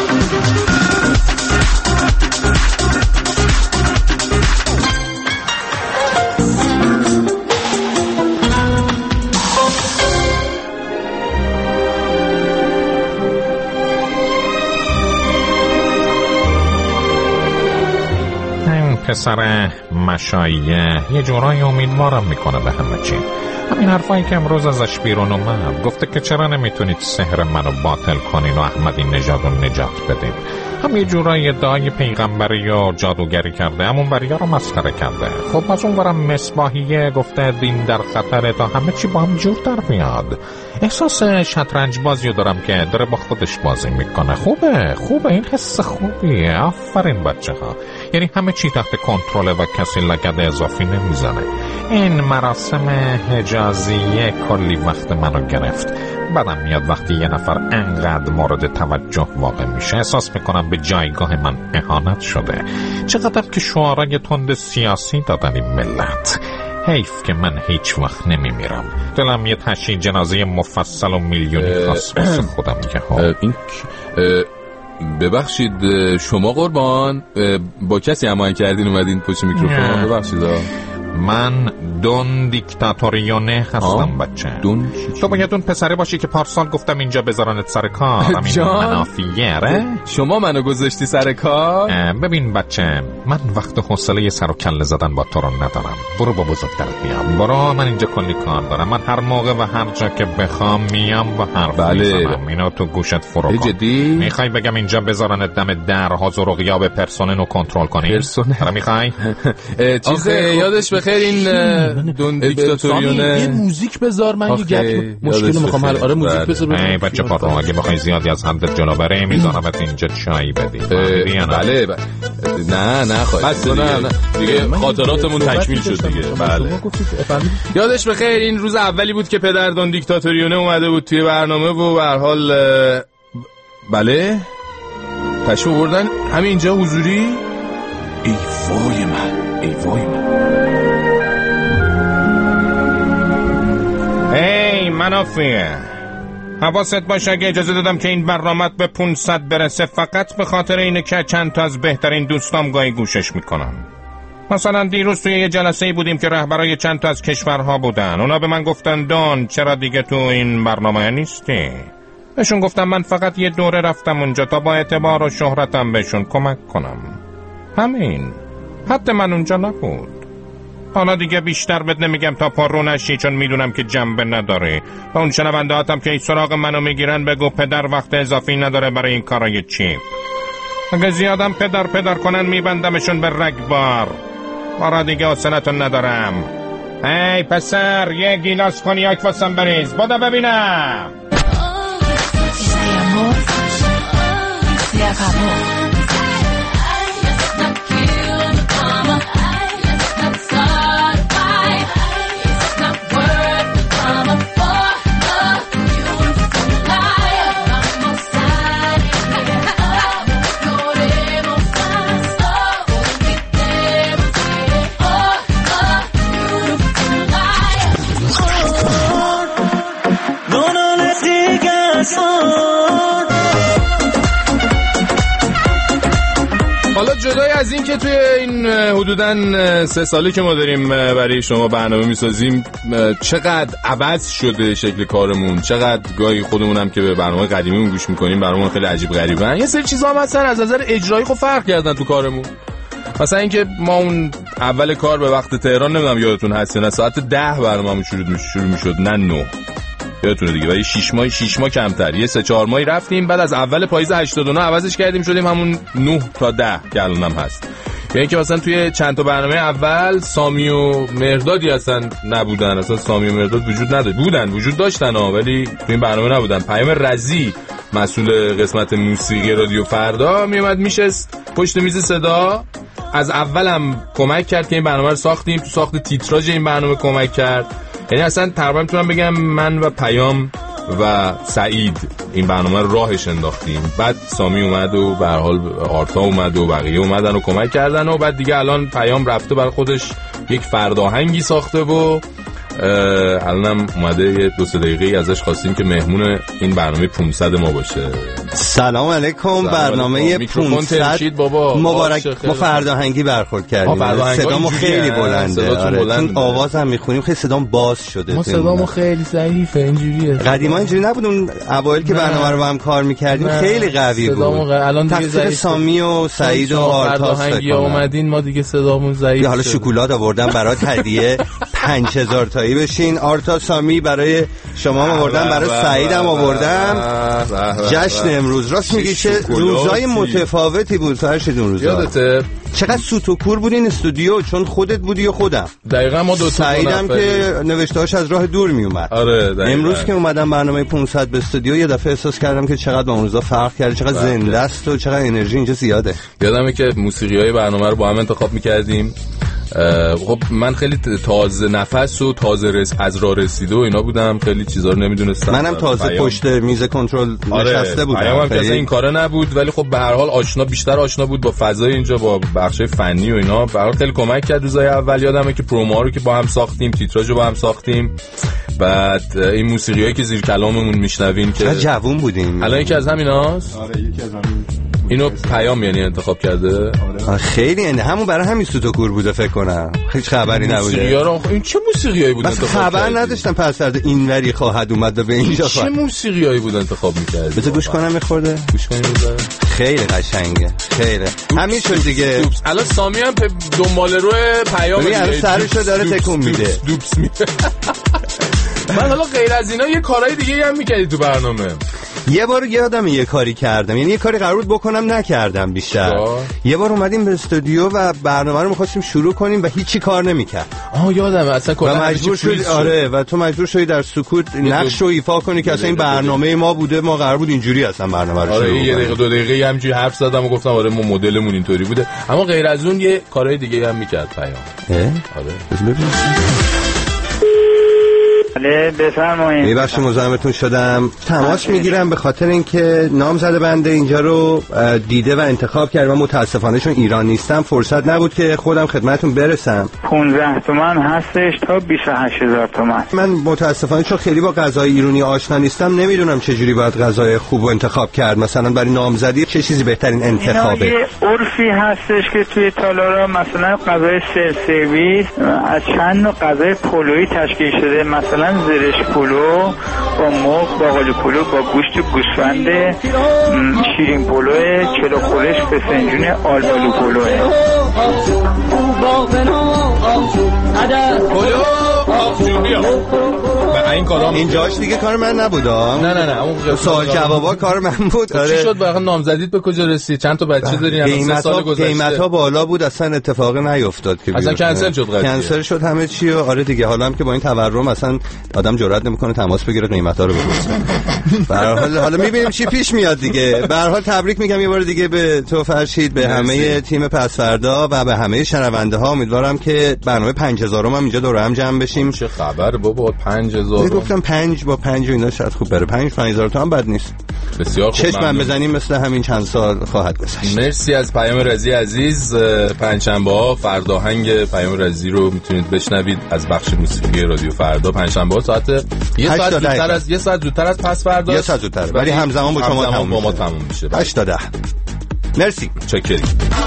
پسر مشایه یه جورایی امیدوارم میکنه به همه چی. همین حرفایی که امروز ازش بیرون اومد، گفته که چرا نمیتونید سحر منو باطل کنین و احمدی نژاد رو نجات بدین. هم یه جورایی ادعای پیغمبری و جادوگری کرده، همون بریا رو مسخره کرده. خب از اون برم مصباحیه گفته دین در خطره تا همه چی با هم جور در میاد. احساس شطرنج بازی رو دارم که داره با خودش بازی میکنه. خوبه این حس خوبیه. آفرین بچه ها. یعنی همه چی تحت کنترل و کسی لگد اضافی نمیزنه. این مراسم حجازیه کلی وقت منو گرفت. بدم میاد وقتی یه نفر انقدر مورد توجه واقع میشه. احساس میکنم به جایگاه من اهانت شده. چقدر که شعارای تند سیاسی دادن این ملت. حیف که من هیچ وقت نمیمیرم. دلم یه تشییع جنازه مفصل و میلیونی خاص واسه خودم که این ببخشید شما قربان با کسی هماهنگ کردین اومدین پشت میکروفون؟ ببخشید من دون دیکتاتوریونه هستم بچه. تو باید اون پسره باشی که پارسال گفتم اینجا بذارنت سر کار. همین منافیه ره. شما منو گذاشتی سر کار؟ ببین بچه، من وقت حوصله سر و کله زدن با تو رو ندارم. برو با بزرگترت بیام. برو، من اینجا کلی کار دارم. من هر موقع و هر جا که بخوام میام و حرف میزنم. اینو تو گوشت فرو کن. جدی؟ میخوای بگم اینجا بذارنت دم در حاضر و غیاب پرسنل رو کنترل کنی؟ پرسنل میخوای؟ چیز یادش بخیر این دون دیکتاتوریونه. یه موزیک بذار، من یه گپ مشکل میخوام حل. آره موزیک بذار. ای بچه پارو، اگه بخوای زیادی از حدت جلو بره میذارمت اینجا چای بدی. بله نه خواهید نه دیگه خاطراتمون تکمیل شد دیگه. بله یادش بخیر این روز اولی بود که پدر دون دیکتاتوریونه اومده بود توی برنامه و به هر حال بله تشریف آوردن همین اینجا حضوری. ای وای من ای منافیه، حواست باشه اگه اجازه دادم که این برنامه به 500 برسه فقط به خاطر اینه که چند تا از بهترین دوستام گاهی گوشش میکنم. مثلا دیروز توی یه جلسه‌ای بودیم که رهبرای چند تا از کشورها بودن. اونا به من گفتن دون چرا دیگه تو این برنامه نیستی؟ بهشون گفتم من فقط یه دوره رفتم اونجا تا با اعتبار و شهرتم بهشون کمک کنم. همین. حتی من اونجا نبود. حالا دیگه بیشتر بد نمیگم تا پارو نشی، چون میدونم که جنبه نداره. و اون شنونده هاتم که این سراغ منو میگیرن بگو پدر وقت اضافی نداره برای این کارای چیپ. اگه زیادم پدر کنن میبندمشون به رگبار. بارا دیگه حوصله‌تون ندارم. ای پسر یه گیلاس کنیاک واسم بریز بدا ببینم. حالا جدای از این که توی این حدوداً 3 سالی که ما داریم برای شما برنامه میسازیم چقدر عوض شده شکل کارمون، چقدر گاهی خودمونم که به برنامه قدیمیمون گوش میکنیم برامون خیلی عجیب غریبن. یه سری چیزا هم هستن از نظر اجرایی خب فرق کردن تو کارمون. مثلا اینکه ما اون اول کار به وقت تهران نمیدونم یادتون هست یا نه ساعت 10 برنامه‌مون شروع میشد نه 9 یادتونه دیگه، ولی 6 ماه کمتر یه 3-4 ماهی رفتیم، بعد از اول پاییز 89 عوضش کردیم شدیم همون 9 تا 10 که الانم هست. یعنی که مثلا توی چند تا برنامه اول سامی و مردادی اصلا نبودن، اصلا سامی و مرداد وجود نداشت، وجود داشتن ولی توی این برنامه نبودن. پیام رضی مسئول قسمت موسیقی رادیو فردا میومد میشست پشت میز صدا، از اولم کمک کرد که این برنامه رو ساختیم، تو ساخت تیتراژ این برنامه کمک کرد. یعنی اصلا تقریبا میتونم بگم من و پیام و سعید این برنامه رو راهش انداختیم. بعد سامی اومد و به هر حال آرتا اومد و بقیه اومدن و کمک کردن و بعد دیگه الان پیام رفته برای خودش یک فرداهنگی ساخته و الانم اومده یه 2-3 دقیقه ازش خواستیم که مهمون این برنامه 500 ما باشه. سلام علیکم. برنامه 500 مبارک. ما فرداهنگی برخورد کردیم. صدامو خیلی بلنده. چون آوازم میخونیم خیلی صدام باز شده. ما صدامو خیلی ضعیفه اینجوریه. قدیما اینجوری نبود. اون اوایل که برنامه رو با هم کار میکردیم خیلی قوی بود. الان دیگه تقصیر سامی و سعید و آرتا اومدین ما دیگه صدامون ضعیف. حالا شکلات آوردم برات هدیه 5000 تایی بشین. آرتا سامی برای شما آوردم، برای سعیدم آوردم. جشن امروز راست میگی چه روزای متفاوتی بود فرشید اون روزا. یادته چقدر سوت و کور بود این استودیو، چون خودت بودی و خودم. دقیقاً ما دو تا سعیدم که نوشتهاش از راه دور می اومد. آره امروز که اومدم برنامه 500 به استودیو یه دفعه احساس کردم که چقدر با اون روزا فرق کرده، چقدر زنده است و چقدر انرژی اینجا زیاده. یادمه که موسیقی‌های برنامه رو با هم انتخاب می‌کردیم. خب من خیلی تازه نفس و تازه از راه رسیده و اینا بودم، خیلی چیزا رو نمیدونستم. منم تازه پشت میز کنترل نشسته بودم. پیامم که اصلا این کارا نبود، ولی خب به هر حال بیشتر آشنا بود با فضای اینجا، با بخشای فنی و اینا. به هر حال خیلی کمک کرد روزای اول. یادمه که پرومو رو که با هم ساختیم، تیتراژ رو با هم ساختیم. بعد این موسیقیایی که زیر کلاممون میشنوین که جوون بودیم. الان یکی از همیناست. آره یکی از همین. اینو پیام یعنی انتخاب کرده. خیلی یعنی همون برای همین سوت و کور بوده فکر کنم. هیچ خبری نبوده. این چه موسیقیایی بود انتخاب خبر کردی؟ نداشتم پس فردا اینوری خواهد اومد و به اینجا چه موسیقیایی بود انتخاب می‌کردی؟ بذار گوش کنم می‌خورده. گوش کنیم بذار. خیلی قشنگه. خیلی. همین شد دیگه. الان سامی هم دنبال روی پیام دیگه سرشو داره تکون میده. دوپس میده. من حالا غیر از اینا یه کارهای دیگه هم می‌کردی تو برنامه. یه بار یادم یه کاری کردم، یعنی یه کاری قرار بود بکنم نکردم بیشتر. یه بار اومدیم به استودیو و برنامه رو می‌خواستیم شروع کنیم و هیچی کار نمی‌کرد. یادمه اصلا کلا مجبور شدی. آره و تو مجبور شدی در سکوت نقش رو ایفا کنی که اصلا این برنامه ما بوده، ما قرار بود اینجوری اصلا برنامه رو شروع کنیم. یه دقیقه 2 دقیقه همینجوری حرف زدم و گفتم آره ما مدلمون اینطوری بوده. اما غیر از اون یه کارهای دیگه هم می‌کرد پیام. آره ببین. بله بفرمایید. میبخشید مزاحمتون شدم. تماس میگیرم به خاطر اینکه نامزد بنده اینجا رو دیده و انتخاب کرد و متاسفانه چون ایران نیستم فرصت نبود که خودم خدمتتون برسم. 15 تومن هستش تا 28000 تومن. من متاسفانه چون خیلی با غذای ایرانی آشنا نیستم نمیدونم چه جوری باید غذای خوب انتخاب کرد. مثلا برای نامزدی چه چیزی بهترین انتخابه؟ یه عرفی هستش که توی تالارا مثلا غذای سرویس از چند نوع غذای پلویی تشکیل شده، مثلا زرش پلو با مرغ، باقالی پلو با گوشت گوسفند، شیرین پلو، چلو خورش، فسنجون، آلبالو پلو. این کارام اینجاش دیگه کار من نبود. نه اون سوال جوابا کار من بود. آره چی شد واقعا نامزدیت به کجا رسید؟ چند تا بچه دارین؟ 3 سال گذشته قیمتا بالا بود، اصلا اتفاقی نیفتاد که اصلا کنسل شد. کنسل شد همه چی. و آره دیگه حالا هم که با این تورم اصلا آدم جرئت نمیکنه تماس بگیره قیمتا رو بپرسه. به هر حال حالا میبینیم چی پیش میاد دیگه. به هر حال تبریک میگم یه بار دیگه به تو فرشید، به همه تیم پس‌فردا و به همه شنونده ها. امیدوارم که برنامه 5000 هم اینجا دور هم جمع بشیم. چه خبر بابا 5000 گفتم 5 با 5 و اینا شاید خوب بره. 5000 تا هم بد نیست. بسیار خوب. چشمم بزنیم مثل همین چند سال خواهد گذشت. مرسی از پیام رضی عزیز. پنجشنبه‌ها فرداهنگ پیام رضی رو میتونید بشنوید از بخش موسیقی رادیو فردا. پنجشنبه‌ها ساعت یه ساعت زودتر از پس فردا. یه ساعت زودتر ولی همزمان با شما تموم میشه. 8 تا 10. مرسی. چاکریم.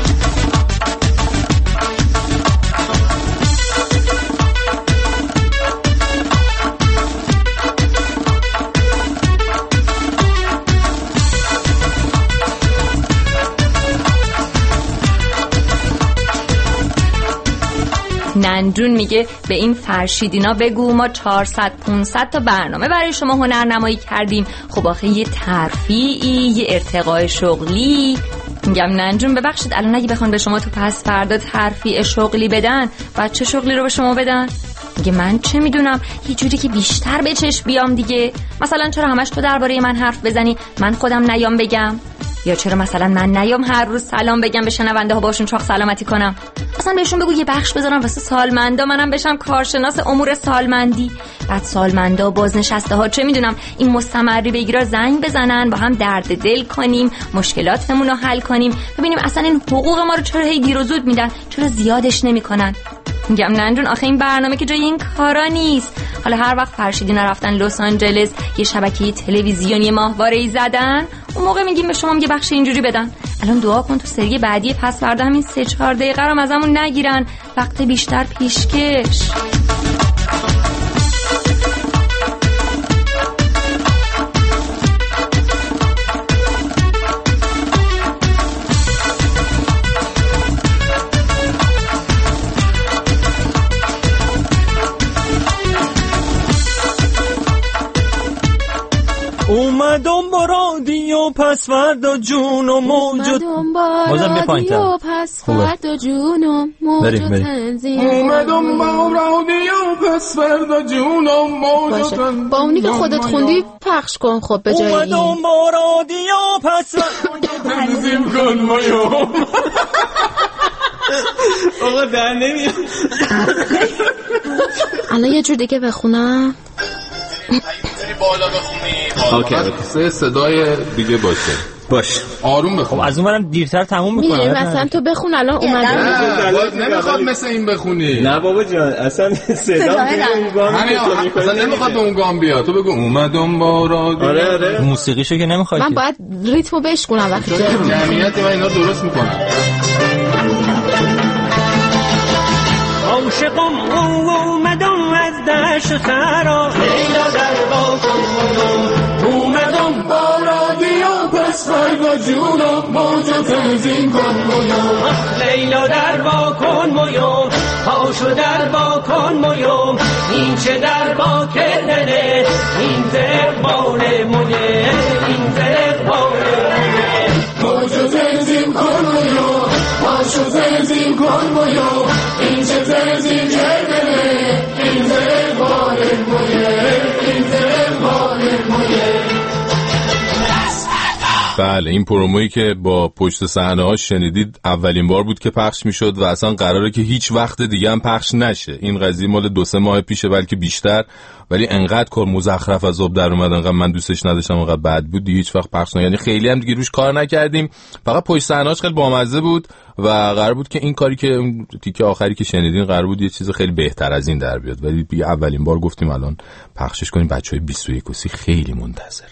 نندون میگه به این فرشیدینا بگو ما 400 500 تا برنامه برای شما هنرنمایی کردیم. خب آخه یه ترفیعی، یه ارتقای شغلی میگم ننجون ببخشید، الان اگه بخوان به شما تو پس فردا ترفیع شغلی بدن، بعد چه شغلی رو به شما بدن؟ میگه من چه میدونم، یه جوری که بیشتر به چشم بیام دیگه. مثلا چرا همش تو درباره من حرف بزنی من خودم نیام بگم؟ یا چرا مثلا من نیام هر روز سلام بگم به شنونده ها، باشون چاق سلامتی کنم؟ اصلا بهشون بگو یه بخش بذارم واسه سالمندا، منم بشم کارشناس امور سالمندی. بعد سالمندا بازنشسته ها چه میدونم این مستمری بگیرا زنگ بزنن، با هم درد دل کنیم، مشکلاتمون رو حل کنیم، ببینیم اصلا این حقوق ما رو چرا هی دیر و زود میدن، چرا زیادش نمیکنن. میگم ننجون آخه این برنامه که جای این کارا نیست. حالا هر وقت فرشیدینا رفتن لس آنجلس یه شبکه تلویزیونی ماهواره‌ای زدن، اون موقع میگیم به شما یه بخش اینجوری بدن. الان دعا کن تو سری بعدی پس فردا همین 3-4 دقیقه رو ازمون نگیرن، وقت بیشتر پیشکش. اومدم با رادیو پس فردا جون و موجود بازم بپایینتم پس فردا جون و موجود تنظیم. اومدم با رادیو پس فردا جون و موجود با اونی که خودت خوندی پخش کن خب به جای این. اومدم با رادیو پس فردا تنظیم کن مایو. آقا در نمیاد. الان یه جور دیگه بخونم. بالا بخونی. اوکی. صدای دیگه باشه. آروم بخون. خب از اونم دیرتر تموم میکنم. مثلا تو بخون الان اومدم. نمیخواد مثل این بخونی. نه بابا جان اصلا صدا اصلا نمیخواد به اون گام بیاد. تو بگو اومدم با رادیو. آره. موسیقیشو که نمیخواد. من باید ریتمو بشکنم وقتی جمعیت من اینا درست میکنم. عاشقم اومدم از دشت خرا، لیلا در باکن خودم. اومدم با رادیو پس فردا جونم موجو تنظیم کن مویوم. لیلا در باکن مویوم، پاشو در باکن مویوم. این چه در با کردنه، این زرقبال مویه، این زرقبال مویه. موجو تنظیم کن مویوم، پاشو تنظیم کن مویوم. این چه تنظیم کردنه، این زرقبال مویه، این زرقبال مویه. بله این پرومویی که با پشت صحنه ها شنیدید اولین بار بود که پخش میشد و اصلا قراره که هیچ وقت دیگه هم پخش نشه. این قضیه مال 2-3 ماه پیشه بلکه بیشتر، ولی انقدر کار مزخرف از آب در اومد، انقدر من دوستش نداشتم، انقدر بد بود دیگه هیچ وقت پخش یعنی خیلی هم دیگه روش کار نکردیم. فقط پشت صحنه‌اش خیلی بامزه بود و قرار بود که این کاری که اون تیکه آخری که شنیدین قرار بود یه چیز خیلی بهتر از این در بیاد، ولی دیگه اولین بار گفتیم الان پخشش کنیم. بچهای 21 خیلی منتظرن.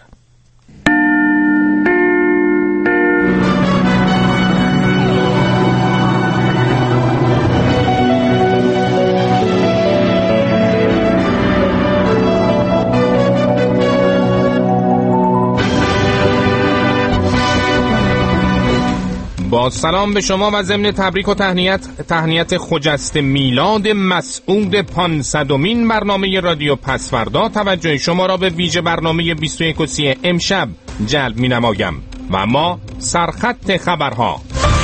با سلام به شما و ضمن تبریک و تهنیت خجسته میلاد مسعود 500مین برنامه رادیو پسفردا توجه شما را به ویژه برنامه 21 امشب جلب می نمایم و اما سرخط خبرها.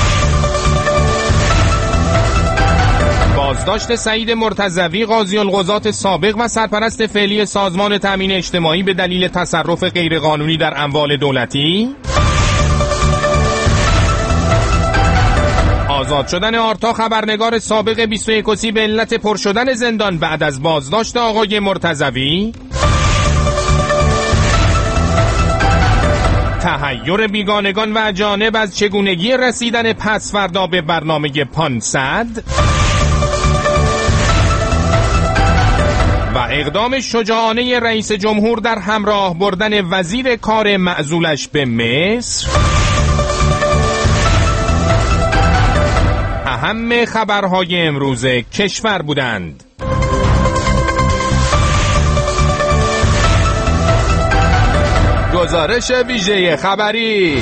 بازداشت سعید مرتضوی قاضی القضات سابق و سرپرست فعلی سازمان تامین اجتماعی به دلیل تصرف غیرقانونی در اموال دولتی. آزاد شدن آرتا خبرنگار سابق 21 به علت پر شدن زندان بعد از بازداشت آقای مرتضوی. تحیر بیگانگان و اجانب از چگونگی رسیدن پسفردا به برنامه 500 و اقدام شجاعانه رئیس جمهور در همراه بردن وزیر کار معزولش به مصر. اهم خبرهای امروز کشور بودند. گزارش ویژه خبری.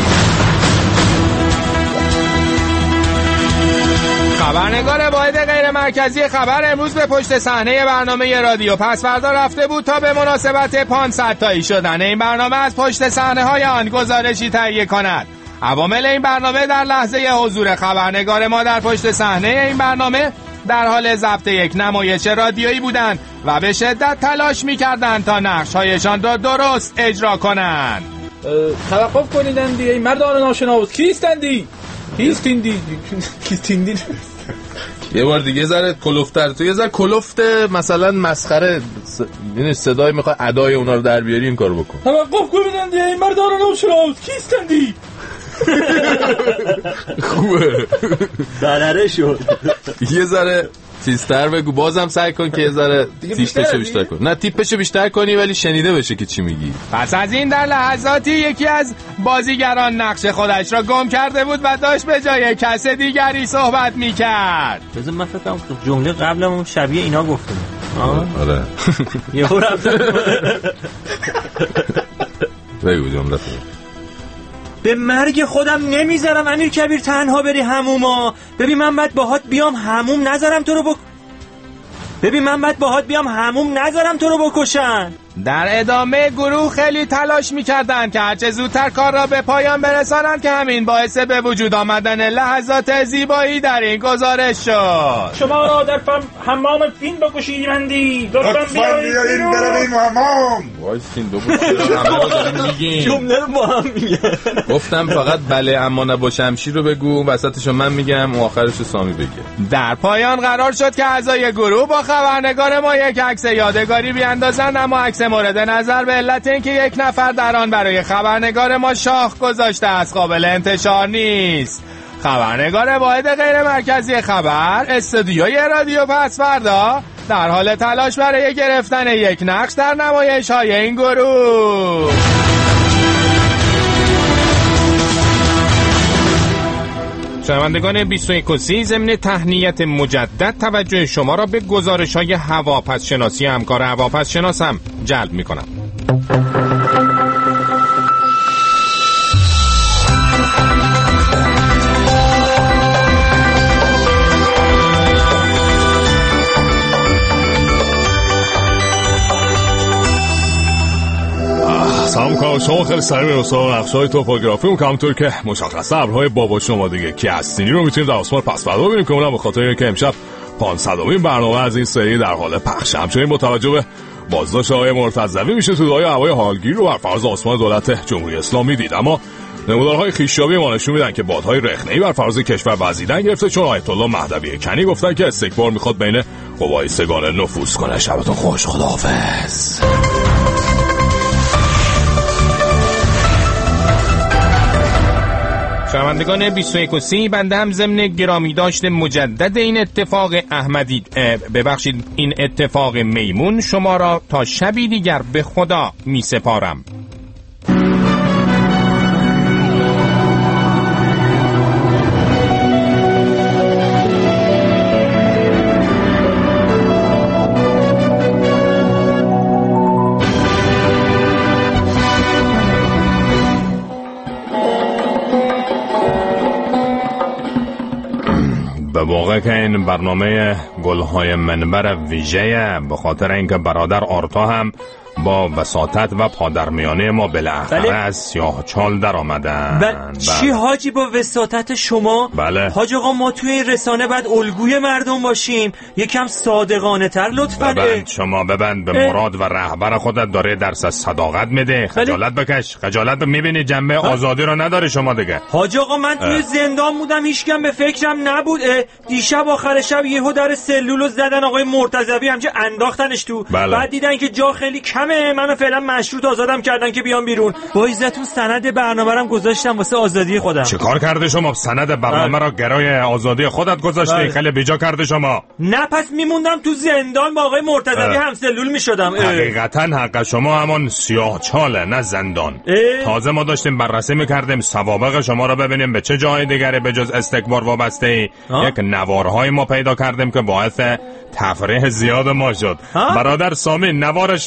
خبرنگار واحد غیر مرکزی خبر امروز به پشت صحنه برنامه رادیو پسفردا رفته بود تا به مناسبت 500 تایی شدن این برنامه از پشت صحنه های آن گزارشی تهیه کند. عوامل این برنامه در لحظه حضور خبرنگار ما در پشت صحنه این برنامه در حال ضبط یک نمایش رادیویی بودند و به شدت تلاش می‌کردند تا نقش‌هایشان را درست اجرا کنند. توقف کنیدند دیگه مردان ناشناس. کیستندی؟ یه بار دیگه ذره کلوفتر، تو یه ذره کلوفت مثلا مسخره، یعنی صدای میخواد ادای اونا رو در بیاری، این کارو بکن. توقف کنیدند دیگه مردان ناشناس. کیستندی؟ خوبه. برره شد. یه ذره تیزتر بگو، بازم سعی کن که یه ذره تیپشو بیشتر کن. نه تیپشو بیشتر کنی ولی شنیده بشه که چی میگی. پس از این در لحظاتی یکی از بازیگران نقش خودش را گم کرده بود و داشت به جای کس دیگری صحبت میکرد. بذار من فکر کنم جمله قبلمون شبیه اینا گفتم. آره. یهو رفتم. بگو جمله. به مرگ خودم نمیذارم امیر کبیر تنها بری حموما. ببین من بعد باهات بیام حموم نذارم تو رو بکشن. در ادامه گروه خیلی تلاش میکردند که هرچه زودتر کار را به پایان برسانند که همین باعث به وجود آمدن لحظات زیبایی در این گزارش شد. شما را در حمام فین بکشیدندی، لطفاً بیایید برویم حمام. وایسین دو بود جمله رو با هم میگه. گفتم فقط بله اما نه با شمشیر رو بگو، وسطشو من میگم و آخرشو سامی بگه. در پایان قرار شد که اعضای گروه با خبرنگار ما یک عکس یادگاری بیاندازند، اما عکس مورد نظر به علت اینکه یک نفر در آن برای خبرنگار ما شاخ گذاشته است قابل انتشار نیست. خبرنگار واحد غیر مرکزی خبر استودیوی رادیو پسوردا در حال تلاش برای گرفتن یک نقش در نمایش‌های این گروه. شنوندگان 21 ضمن تهنیت مجدد توجه شما را به گزارش‌های هواپسشناسی همکار هواپسشناسم جلب می‌کنم. سلام میکنم شما، خیلی سریع میرسیم نقشه‌های توپوگرافی و همونطور که مشخصه ابرهای بابا شما دیگه که هستینی رو میتونیم در آسمان پسوردا ببینیم که اونم به خاطر اینکه امشب 500مین برنامه از این سری در حال پخش. همچنین با توجه به بازداشت آقای مرتضوی میشه تو دای هوای حالگیر رو بر فراز آسمان دولت جمهوری اسلامی دید، اما نمودارهای خویشیابی ما نشون میدن که بادهای رخنه‌ای بر فراز کشور وزیدن گرفته، چون آیت الله مهدوی کنی گفتن که استکبار میخواد بین قوای سگانه نفوذ کنه. شبتون خوش، خداحافظ. شنوندگان 21 بنده هم ضمن گرامی داشت مجدد این اتفاق این اتفاق میمون شما را تا شبی دیگر به خدا می سپارم. به واقع که این برنامه گلهای منبر ویژه به خاطر اینکه برادر آرتا هم با وساطت و پادرمیانه ما بالاخره از سیاه چال در آمدن. چی حاجی با وساطت شما؟ بله حاج آقا ما توی این رسانه بعد الگوی مردم باشیم، یکم صادقانه تر لطفاً. شما ببند به مراد و رهبر خودت داره درس از صداقت میده. خجالت بکش، خجالت میبینی جنبه آزادی رو نداره شما دیگه. حاج آقا من توی زندان بودم، هیچکم به فکرم نبود. دیشب آخر شب یهو در سلولو زدن آقای مرتضوی، همچه انداختنش تو. بعد دیدن که جا خیلی کمه، منو فعلا مشروط آزادم کردن که بیام بیرون. با عزتون سند برنامه‌ام گذاشتم واسه آزادی خودم. چه کار کرده شما؟ سند برنامه را گرای آزادی خودت گذاشتی؟ خیلی بیجا کرده شما. نه پس میموندم تو زندان با آقای مرتضوی هم سلول میشدم. حقیقتا حق شما همون سیاه چاله نه زندان. تازه ما داشتیم بررسی میکردیم سوابق شما را ببینیم به چه جای دیگری به جز استکبار وابسته ای. یک نوارهای ما پیدا کردیم که باعث تفریح زیاد ما شد. برادر سامی نوارش رو پخش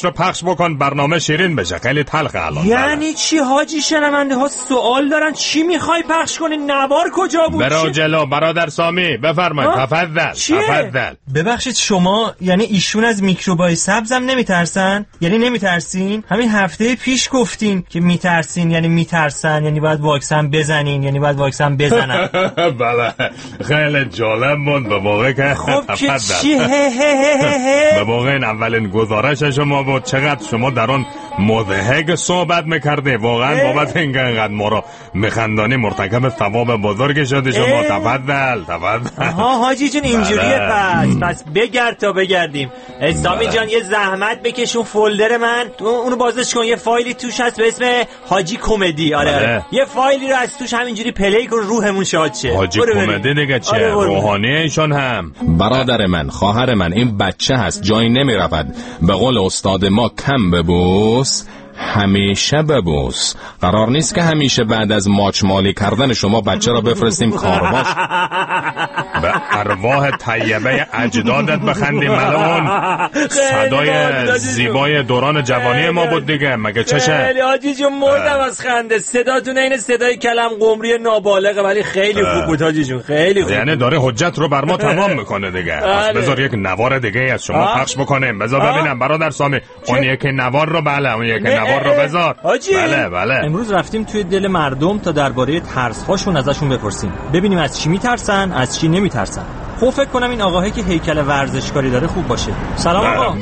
بکن برنامه شیرین بشه. خیلی تلخه الان. یعنی چی حاجی؟ شنونده ها سوال دارن چی میخوای پخش کنی؟ نوار کجا بود؟ برو جلو برادر سامی بفرمایید. تفضل. ببخشید شما یعنی ایشون از میکروبای سبزم نمیترسن؟ یعنی نمیترسین؟ همین هفته پیش گفتین که میترسین یعنی میترسن، یعنی باید واکسن بزنین، یعنی باید واکسن بزنن. بله خیلی جالب بود به موقع که خب که چی به موقع این اولین گزارش شما بود. چقدر شما در اون مضحک صحبت میکردی. واقعا بابت اینکه اینقدر ما رو میخندانی مرتکب ثواب بزرگ شدی شما. تفضل. آها حاجی جون اینجوریه. پس بگرد تا بگردیم. اسلامی جان یه زحمت بکش اون فولدر من اونو بازش کن. یه فایلی توش هست به اسم حاجی کمدی. آره. یه فایلی رو از توش همینجوری پلی کن روحمون شاد شه. حاجی کمدی دیگه چه؟ روحانی ایشون هم. برادر من، خواهر من، این بچه هست جایی نمیرود. به قول استاد ما کم ببوس همیشه ببوس. قرار نیست که همیشه بعد از ماچ مالی کردن شما بچه را بفرستیم کارواش. به ارواح طیبه اجدادت بخندیم ملون. صدای زیبای دوران جوانی ما بود دیگه. مگه چشه؟ خیلی حاجی جون مردم از خنده. صداتون این صدای کلم قمری نابالغه ولی خیلی خوب بود حاجی جون. خیلی خوب. یعنی داره حجت رو بر ما تمام میکنه دیگه. پس بذار یک نوار دیگه از شما پخش بکنیم. بذار ببینم برادر سامی. اون یک نوار رو اون یک نوار رو بذار. بله. امروز رفتیم توی دل مردم تا درباره ترس هاشون ازشون بپرسیم. ببینیم از چی میترسن، از چی نمیترسن. خب فکر کنم این آقاهی که هیکل ورزشکاری داره خوب باشه. سلام آقا.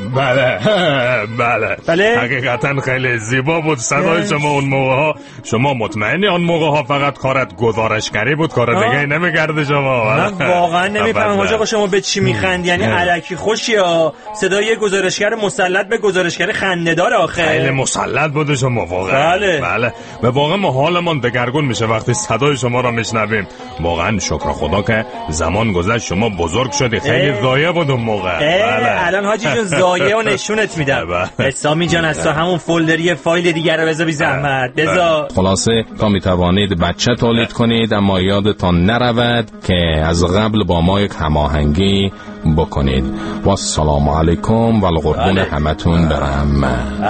بله. حقیقتا خیلی زیبا بود صدای شما اون موقع ها. شما مطمئنی اون موقع ها فقط کارت گزارشگری بود، کار دیگه نمی‌کرد شما؟ من واقعا نمیفهمم آقا شما به چی میخند. یعنی الکی خوشیا صدای گزارشگر مسلط به گزارشگر خنده‌دار آخه. خیلی مسلط بود شما واقعا. بله. به واقع ما حالمون دگرگون میشه وقتی صدای شما رو میشنویم. واقعا شکر خدا که زمان گذشت شما بزرگ شدی. خیلی ضایع بود اون موقع. بله. الان حاجی جون ضایع و نشونت میدم. اسلامی جان از تو همون فولدری فایل دیگر رو بذار بی زحمت. بذار. خلاصه تا میتوانید بچه تولید کنید اما یادتان نرود که از قبل با ما یک هماهنگی بکنید. و السلام علیکم و القربون همتون برم.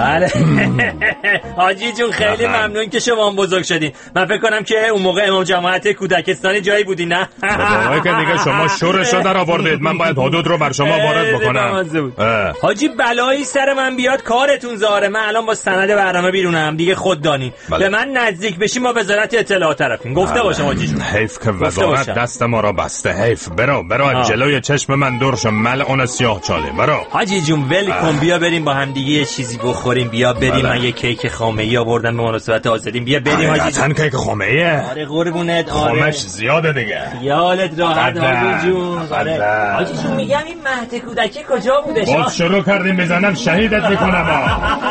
حاجی جون خیلی ممنون که شما بزرگ شدین. من فکر کنم که اون موقع امام جماعت کودکستانی جایی بودی نه؟ واقعا که دیگه شما شورش رو در آوردید. من باید حدود رو بر شما وارد بکنم. حاجی بلایی سر من بیاد کارتون زاره. من الان با سند برنامه بیرونم دیگه خود دانی. به من نزدیک بشیم با وزارت اطلاعات طرفیم. گفته باشم حاجی جون. حیف که وزارت دست ما رو بسته. حیف. برو جلوی چشم من دور شو ملعون سیاه چاله. برو حاجی جون ول کن. بیا بریم با هم دیگه یه چیزی بخوریم. بیا بریم. من یه کیک خامه‌ای آوردم به مناسبت آزادی. بیا بریم حاجی جون. کیک خامه‌ای؟ آره قربونت. خامش زیاده دیگه. خیالت راحت حاجی جون. آره حاجی جون میگم این مهد کودکی کجا بوده؟ باز شروع کردیم بزنم شهیدت میکنم.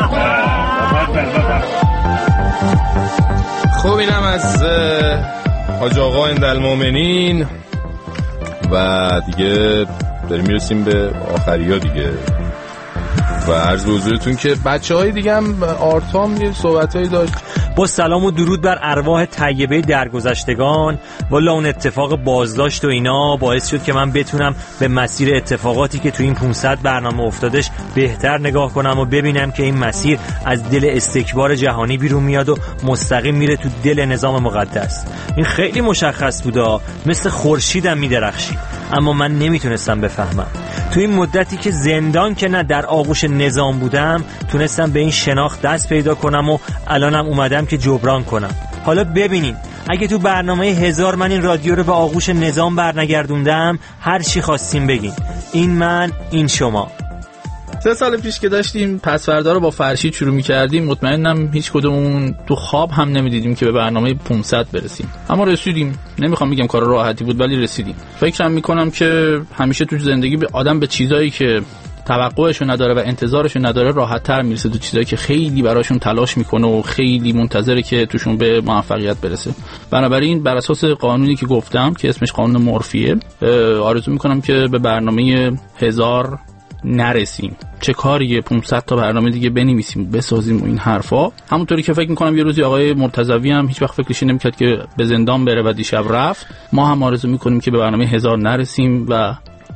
خب اینم از حاج آقا اندالمومنین و دیگه داریم میرسیم به آخریا دیگه. و عرض به حضورتون که بچه‌های دیگه هم آرتام یه صحبتایی داشت. با سلام و درود بر ارواح طیبه درگذشتگان. والا اون اتفاق بازداشت و اینا باعث شد که من بتونم به مسیر اتفاقاتی که تو این 500 برنامه افتادش بهتر نگاه کنم و ببینم که این مسیر از دل استکبار جهانی بیرون میاد و مستقیم میره تو دل نظام مقدس. این خیلی مشخص بودا، مثل خورشیدم میدرخشید، اما من نمیتونستم بفهمم. تو این مدتی که زندان که نه در آغوش نظام بودم تونستم به این شناخت دست پیدا کنم و الانم اومدم که جبران کنم. حالا ببینین اگه تو برنامه 1000 من این رادیو رو به آغوش نظام برنگردوندم هر چی خواستیم بگین. این من، این شما. 3 سال پیش که داشتیم پسوردا رو با فرشید شروع می‌کردیم مطمئنم هیچ کدوممون تو خواب هم نمی‌دیدیم که به برنامه 500 برسیم، اما رسیدیم. نمیخوام بگم کار راحتی بود ولی رسیدیم. فکرم می‌کنم که همیشه تو زندگی آدم به چیزایی که توقعشو نداره و انتظارشو نداره راحت‌تر میرسه، تو چیزایی که خیلی براشون تلاش میکنه و خیلی منتظره که توشون به موفقیت برسه. بنابراین بر اساس قانونی که گفتم که اسمش قانون مورفیه آرزو میکنم که به برنامه 1000 نرسیم. چه کاریه 500 تا برنامه دیگه بنویسیم بسازیم و این حرفا. همونطوری که فکر میکنم یه روزی آقای مرتضوی هم هیچ وقت فکرش نمیکرد که به زندان بره و دیشب رفت. ما هم آرزو میکنیم که به برنامه 1000 نرسیم و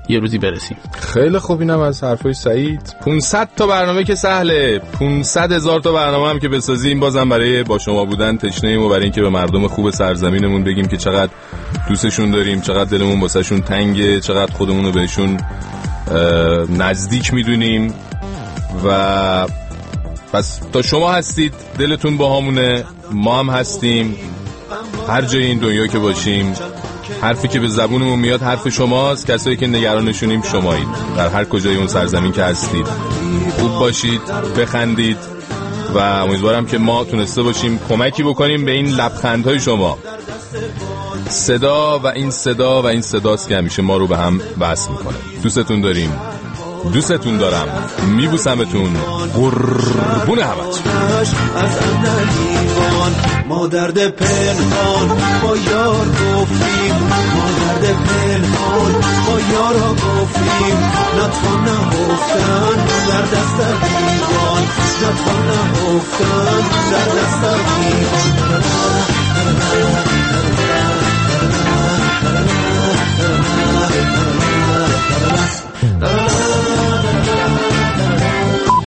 یه روزی برسیم. خیلی خوب، اینم از حرفای سعید. 500 تا برنامه که سهله، 500,000 تا برنامه هم که بسازیم بازم برای با شما بودن تشنه‌ایم و برای اینکه به مردم خوب سرزمینمون بگیم که چقدر دوستشون داریم، چقدر دلمون واسهشون تنگه، چقدر خودمون رو بهشون نزدیک میدونیم. و پس تا شما هستید دلتون با همونه، ما هم هستیم. هر جای این دنیا که باشیم، حرفی که به زبونمون میاد حرف شماست. کسایی که نگرانشونیم شمایید، در هر کجای اون سرزمین که هستید. خوب باشید، بخندید و امیدوارم که ما تونسته باشیم کمکی بکنیم به این لبخندهای شما. صدا و این صداست که همیشه ما رو به هم وصل میکنه. دوستتون داریم، دوستتون دارم، میبوسمتون، قربون همتون. ما درد پنهان با یار گفتیم، ما درد پنهان با یارا گفتیم، نتوان نهفتن در دست دیوان، نتوان نهفتن در دست دیوان.